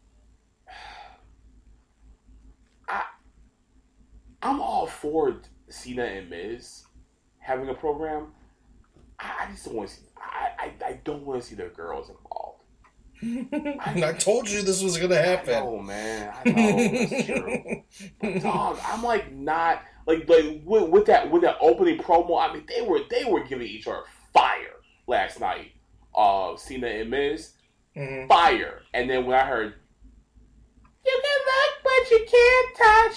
I'm all for Cena and Miz having a program. I just don't want to see. I don't want to see their girls involved. I told you this was gonna happen. Oh man, I know that's true. But dog, I'm like not like with that opening promo. I mean, they were giving each other fire last night. Cena and Miz, fire. And then when I heard, "You can look, but you can't touch,"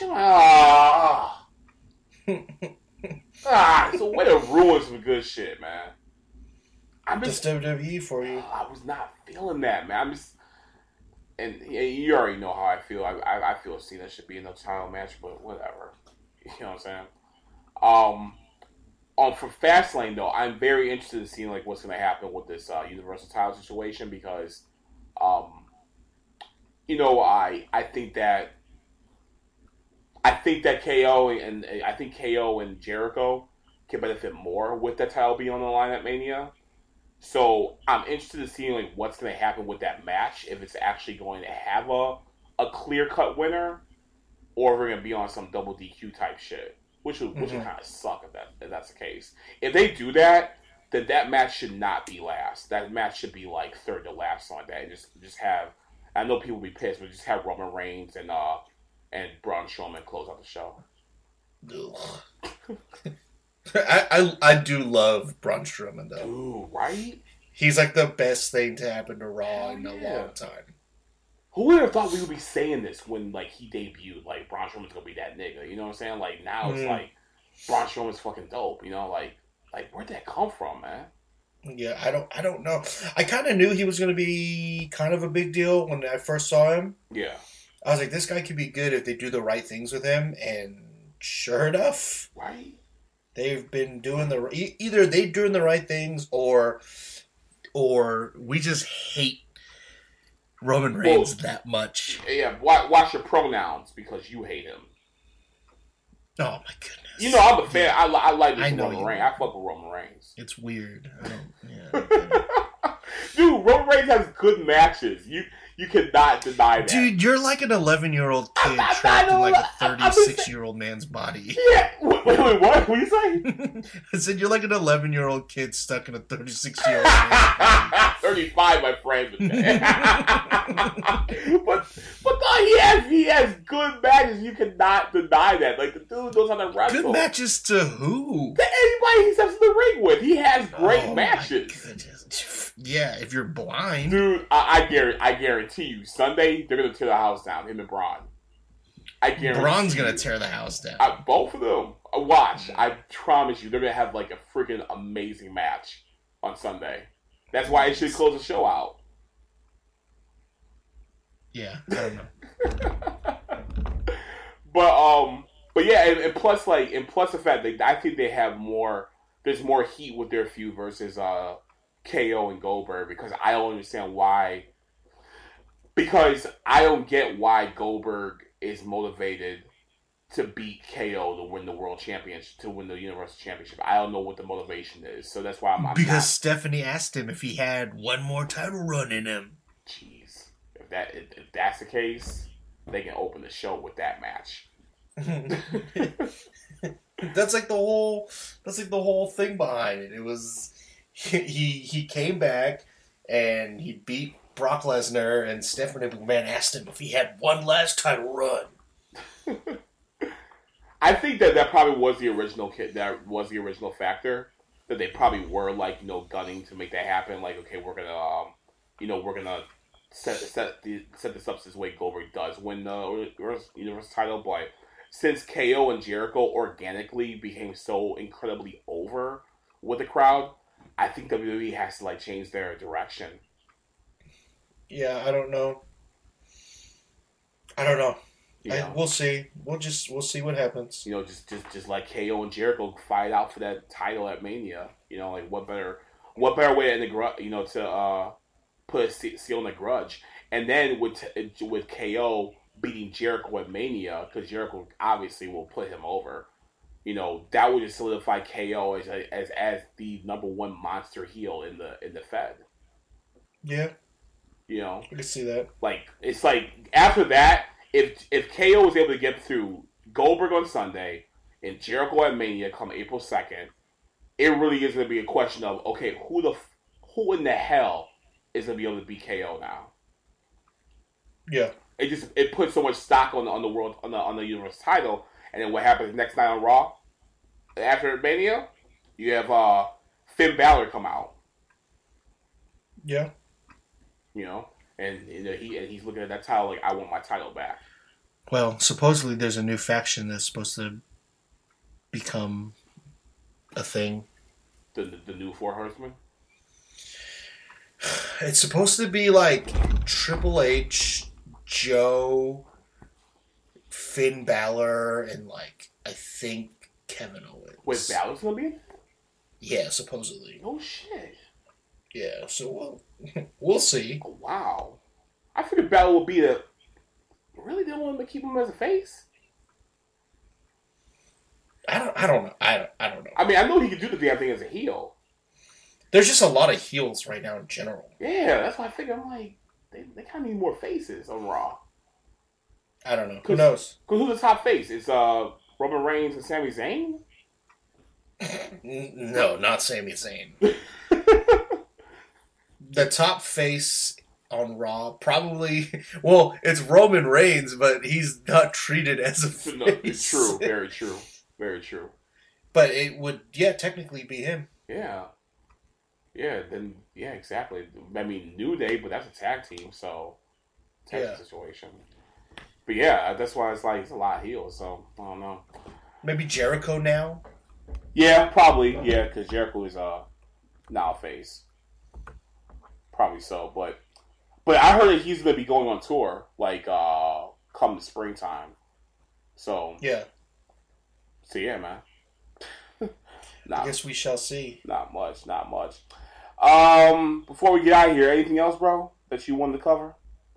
I'm like, so way to ruin some good shit, man. Just WWE for you. I was not feeling that, man. I'm just, and you already know how I feel. I feel Cena should be in the title match, but whatever. You know what I'm saying? For Fastlane though, I'm very interested in seeing like what's going to happen with this Universal title situation because, you know, I think that KO and Jericho can benefit more with that title being on the line at Mania. So I'm interested in seeing like what's going to happen with that match, if it's actually going to have a clear-cut winner, or we're gonna be on some double DQ type shit, which would kind of suck if that's the case. If they do that, then that match should not be last. That match should be like third to last on that. And just have. I know people will be pissed, but just have Roman Reigns and Braun Strowman close out the show. I do love Braun Strowman though. Ooh, right? He's like the best thing to happen to Raw in a long time. Who would have thought we would be saying this when like he debuted? Like Braun Strowman's gonna be that nigga. You know what I'm saying? Like now it's like Braun Strowman's fucking dope. You know, like where'd that come from, man? Yeah, I don't know. I kind of knew he was gonna be kind of a big deal when I first saw him. Yeah. I was like, this guy could be good if they do the right things with him, and sure enough, right? They've been doing either they doing the right things or we just hate Roman Reigns that much. Yeah, watch your pronouns because you hate him. Oh my goodness! You know I'm a fan. I like Roman Reigns. I fuck with Roman Reigns. It's weird. Dude, Roman Reigns has good matches. You cannot deny that. Dude, you're like an 11-year-old kid trapped in like a 36-year-old man's body. Yeah. Wait, what? What are you saying? I said you're like an 11-year-old kid stuck in a 36-year-old man's body. 35, my friend. but no, he has good matches. You cannot deny that. Like the dude knows how to wrestle. Good matches to who? To anybody he steps in the ring with. He has great matches. Yeah, if you're blind, dude, I guarantee you, Sunday they're gonna tear the house down. Him and Braun. I guarantee. Braun's gonna tear the house down. Both of them. Watch. I promise you, they're gonna have like a freaking amazing match on Sunday. That's why it should close the show out. Yeah, I don't know. but yeah, and plus the fact that I think they have more. There's more heat with their feud versus KO and Goldberg because I don't understand why. Because I don't get why Goldberg is motivated to beat KO to win the world championship, to win the Universal Championship. I don't know what the motivation is, so that's why I'm because not. Stephanie asked him if he had one more title run in him. Jeez, if that's the case, they can open the show with that match. That's like the whole thing behind it. It was he came back and he beat Brock Lesnar, and Stephanie McMahon asked him if he had one last title run. I think that probably was the original factor that they probably were gunning to make that happen. Like, okay, we're gonna set this up this way Goldberg does win the Universal title, but since KO and Jericho organically became so incredibly over with the crowd, I think WWE has to change their direction. Yeah, I don't know. Yeah. We'll see. We'll see what happens. Just like KO and Jericho fight out for that title at Mania. What better way to end the to put a seal on the grudge, and then with KO beating Jericho at Mania, because Jericho obviously will put him over. That would just solidify KO as the number one monster heel in the Fed. Yeah. I can see that. It's after that, if KO was able to get through Goldberg on Sunday and Jericho at Mania come April 2nd, it really is going to be a question of, okay, who in the hell is going to be able to beat KO now? Yeah. It puts so much stock on the world on the Universal title, and then what happens next night on Raw after Mania? You have Finn Balor come out. Yeah. And he's looking at that title like, I want my title back. Well, supposedly there's a new faction that's supposed to become a thing. The new Four Horsemen? It's supposed to be like Triple H, Joe, Finn Balor, and I think Kevin Owens. Wait, Balor's gonna be in it? Yeah, supposedly. Oh shit. Yeah, so we'll see. Oh, wow. I figured Balor would be the one to keep him as a face. I don't know. I don't know. I mean, I know he could do the damn thing as a heel. There's just a lot of heels right now in general. Yeah, that's why I figure I'm like, they kind of need more faces on Raw. I don't know. Who knows? Because who's the top face? It's Roman Reigns and Sami Zayn? No, not Sami Zayn. The top face on Raw probably. Well, it's Roman Reigns, but he's not treated as a face. No, it's true. Very true. Very true. But it would, technically be him. Yeah. Yeah, exactly. I mean, New Day, but that's a tag team, so tag situation. But yeah, that's why it's like it's a lot of heels, so I don't know. Maybe Jericho now? Yeah, probably. Yeah, because Jericho is now a face. Probably so, but I heard that he's gonna be going on tour like come the springtime. So yeah. So yeah, man. I guess we shall see. Not much. Before we get out of here, anything else, bro, that you wanted to cover?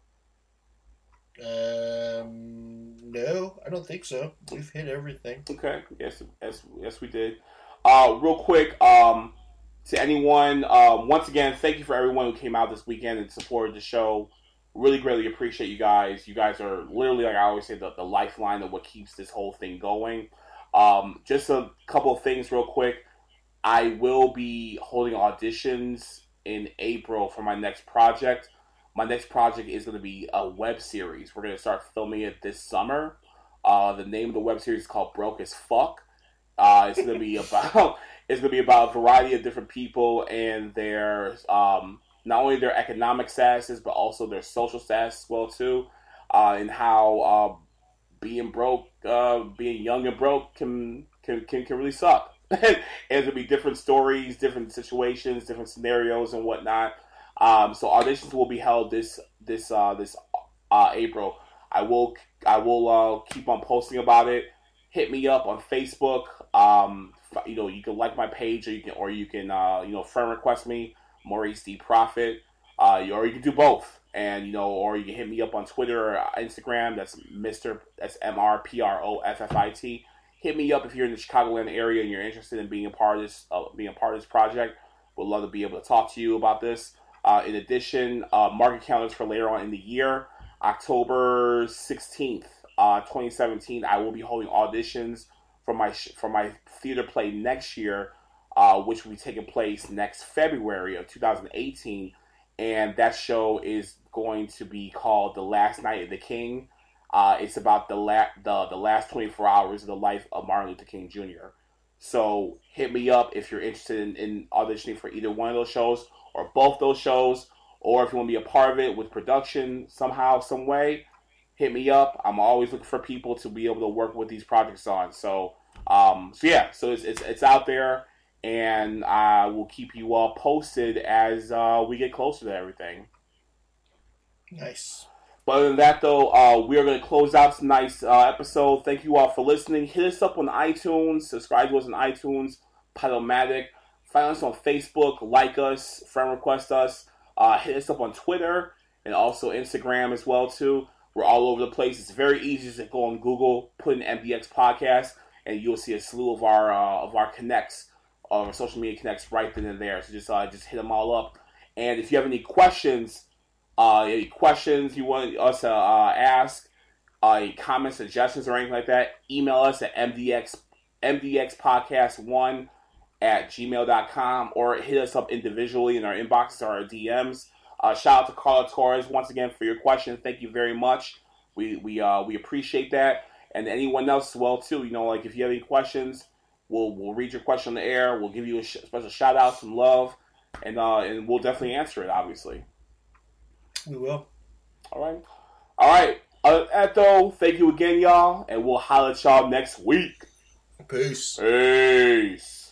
No, I don't think so. We've hit everything. Okay. Yes, we did. Real quick, to anyone, once again, thank you for everyone who came out this weekend and supported the show. Really greatly appreciate you guys. You guys are literally, like I always say, the lifeline of what keeps this whole thing going. Just a couple of things real quick. I will be holding auditions in April for my next project. My next project is going to be a web series. We're going to start filming it this summer. The name of the web series is called Broke as Fuck. It's going to be about a variety of different people and their not only their economic statuses but also their social status as well too, and how being broke, being young and broke can really suck. And there'll be different stories, different situations, different scenarios, and whatnot. So auditions will be held this April. I will keep on posting about it. Hit me up on Facebook. You can like my page, or you can friend request me, Maurice D Prophet, or you can do both. And or you can hit me up on Twitter or Instagram. That's MrProffit. Hit me up if you're in the Chicagoland area and you're interested in being a part of this project. Would love to be able to talk to you about this. In addition, market calendars for later on in the year, October 16th, 2017. I will be holding auditions for my theater play next year, which will be taking place next February of 2018, and that show is going to be called The Last Night of the King. It's about the last 24 hours of the life of Martin Luther King Jr. So hit me up if you're interested in auditioning for either one of those shows or both those shows, or if you want to be a part of it with production somehow, some way. Hit me up. I'm always looking for people to be able to work with these projects on. So it's out there, and I will keep you all posted as we get closer to everything. Nice. But other than that, though, we are going to close out tonight's episode. Thank you all for listening. Hit us up on iTunes. Subscribe to us on iTunes, Podomatic. Find us on Facebook. Like us. Friend request us. Hit us up on Twitter and also Instagram as well, too. We're all over the place. It's very easy to go on Google, put in MDX Podcast, and you'll see a slew of our connects, our social media connects right then and there. So just hit them all up. And if you have any questions you want us to ask, comments, suggestions, or anything like that, email us at mdxpodcast1@gmail.com, or hit us up individually in our inboxes or our DMs. Shout out to Carla Torres once again for your question. Thank you very much. We appreciate that, and anyone else as well too. Like if you have any questions, we'll read your question on the air. We'll give you a special shout out, some love, and we'll definitely answer it. Obviously. We will. All right. Other than that, though, thank you again, y'all, and we'll holler at y'all next week. Peace. Peace.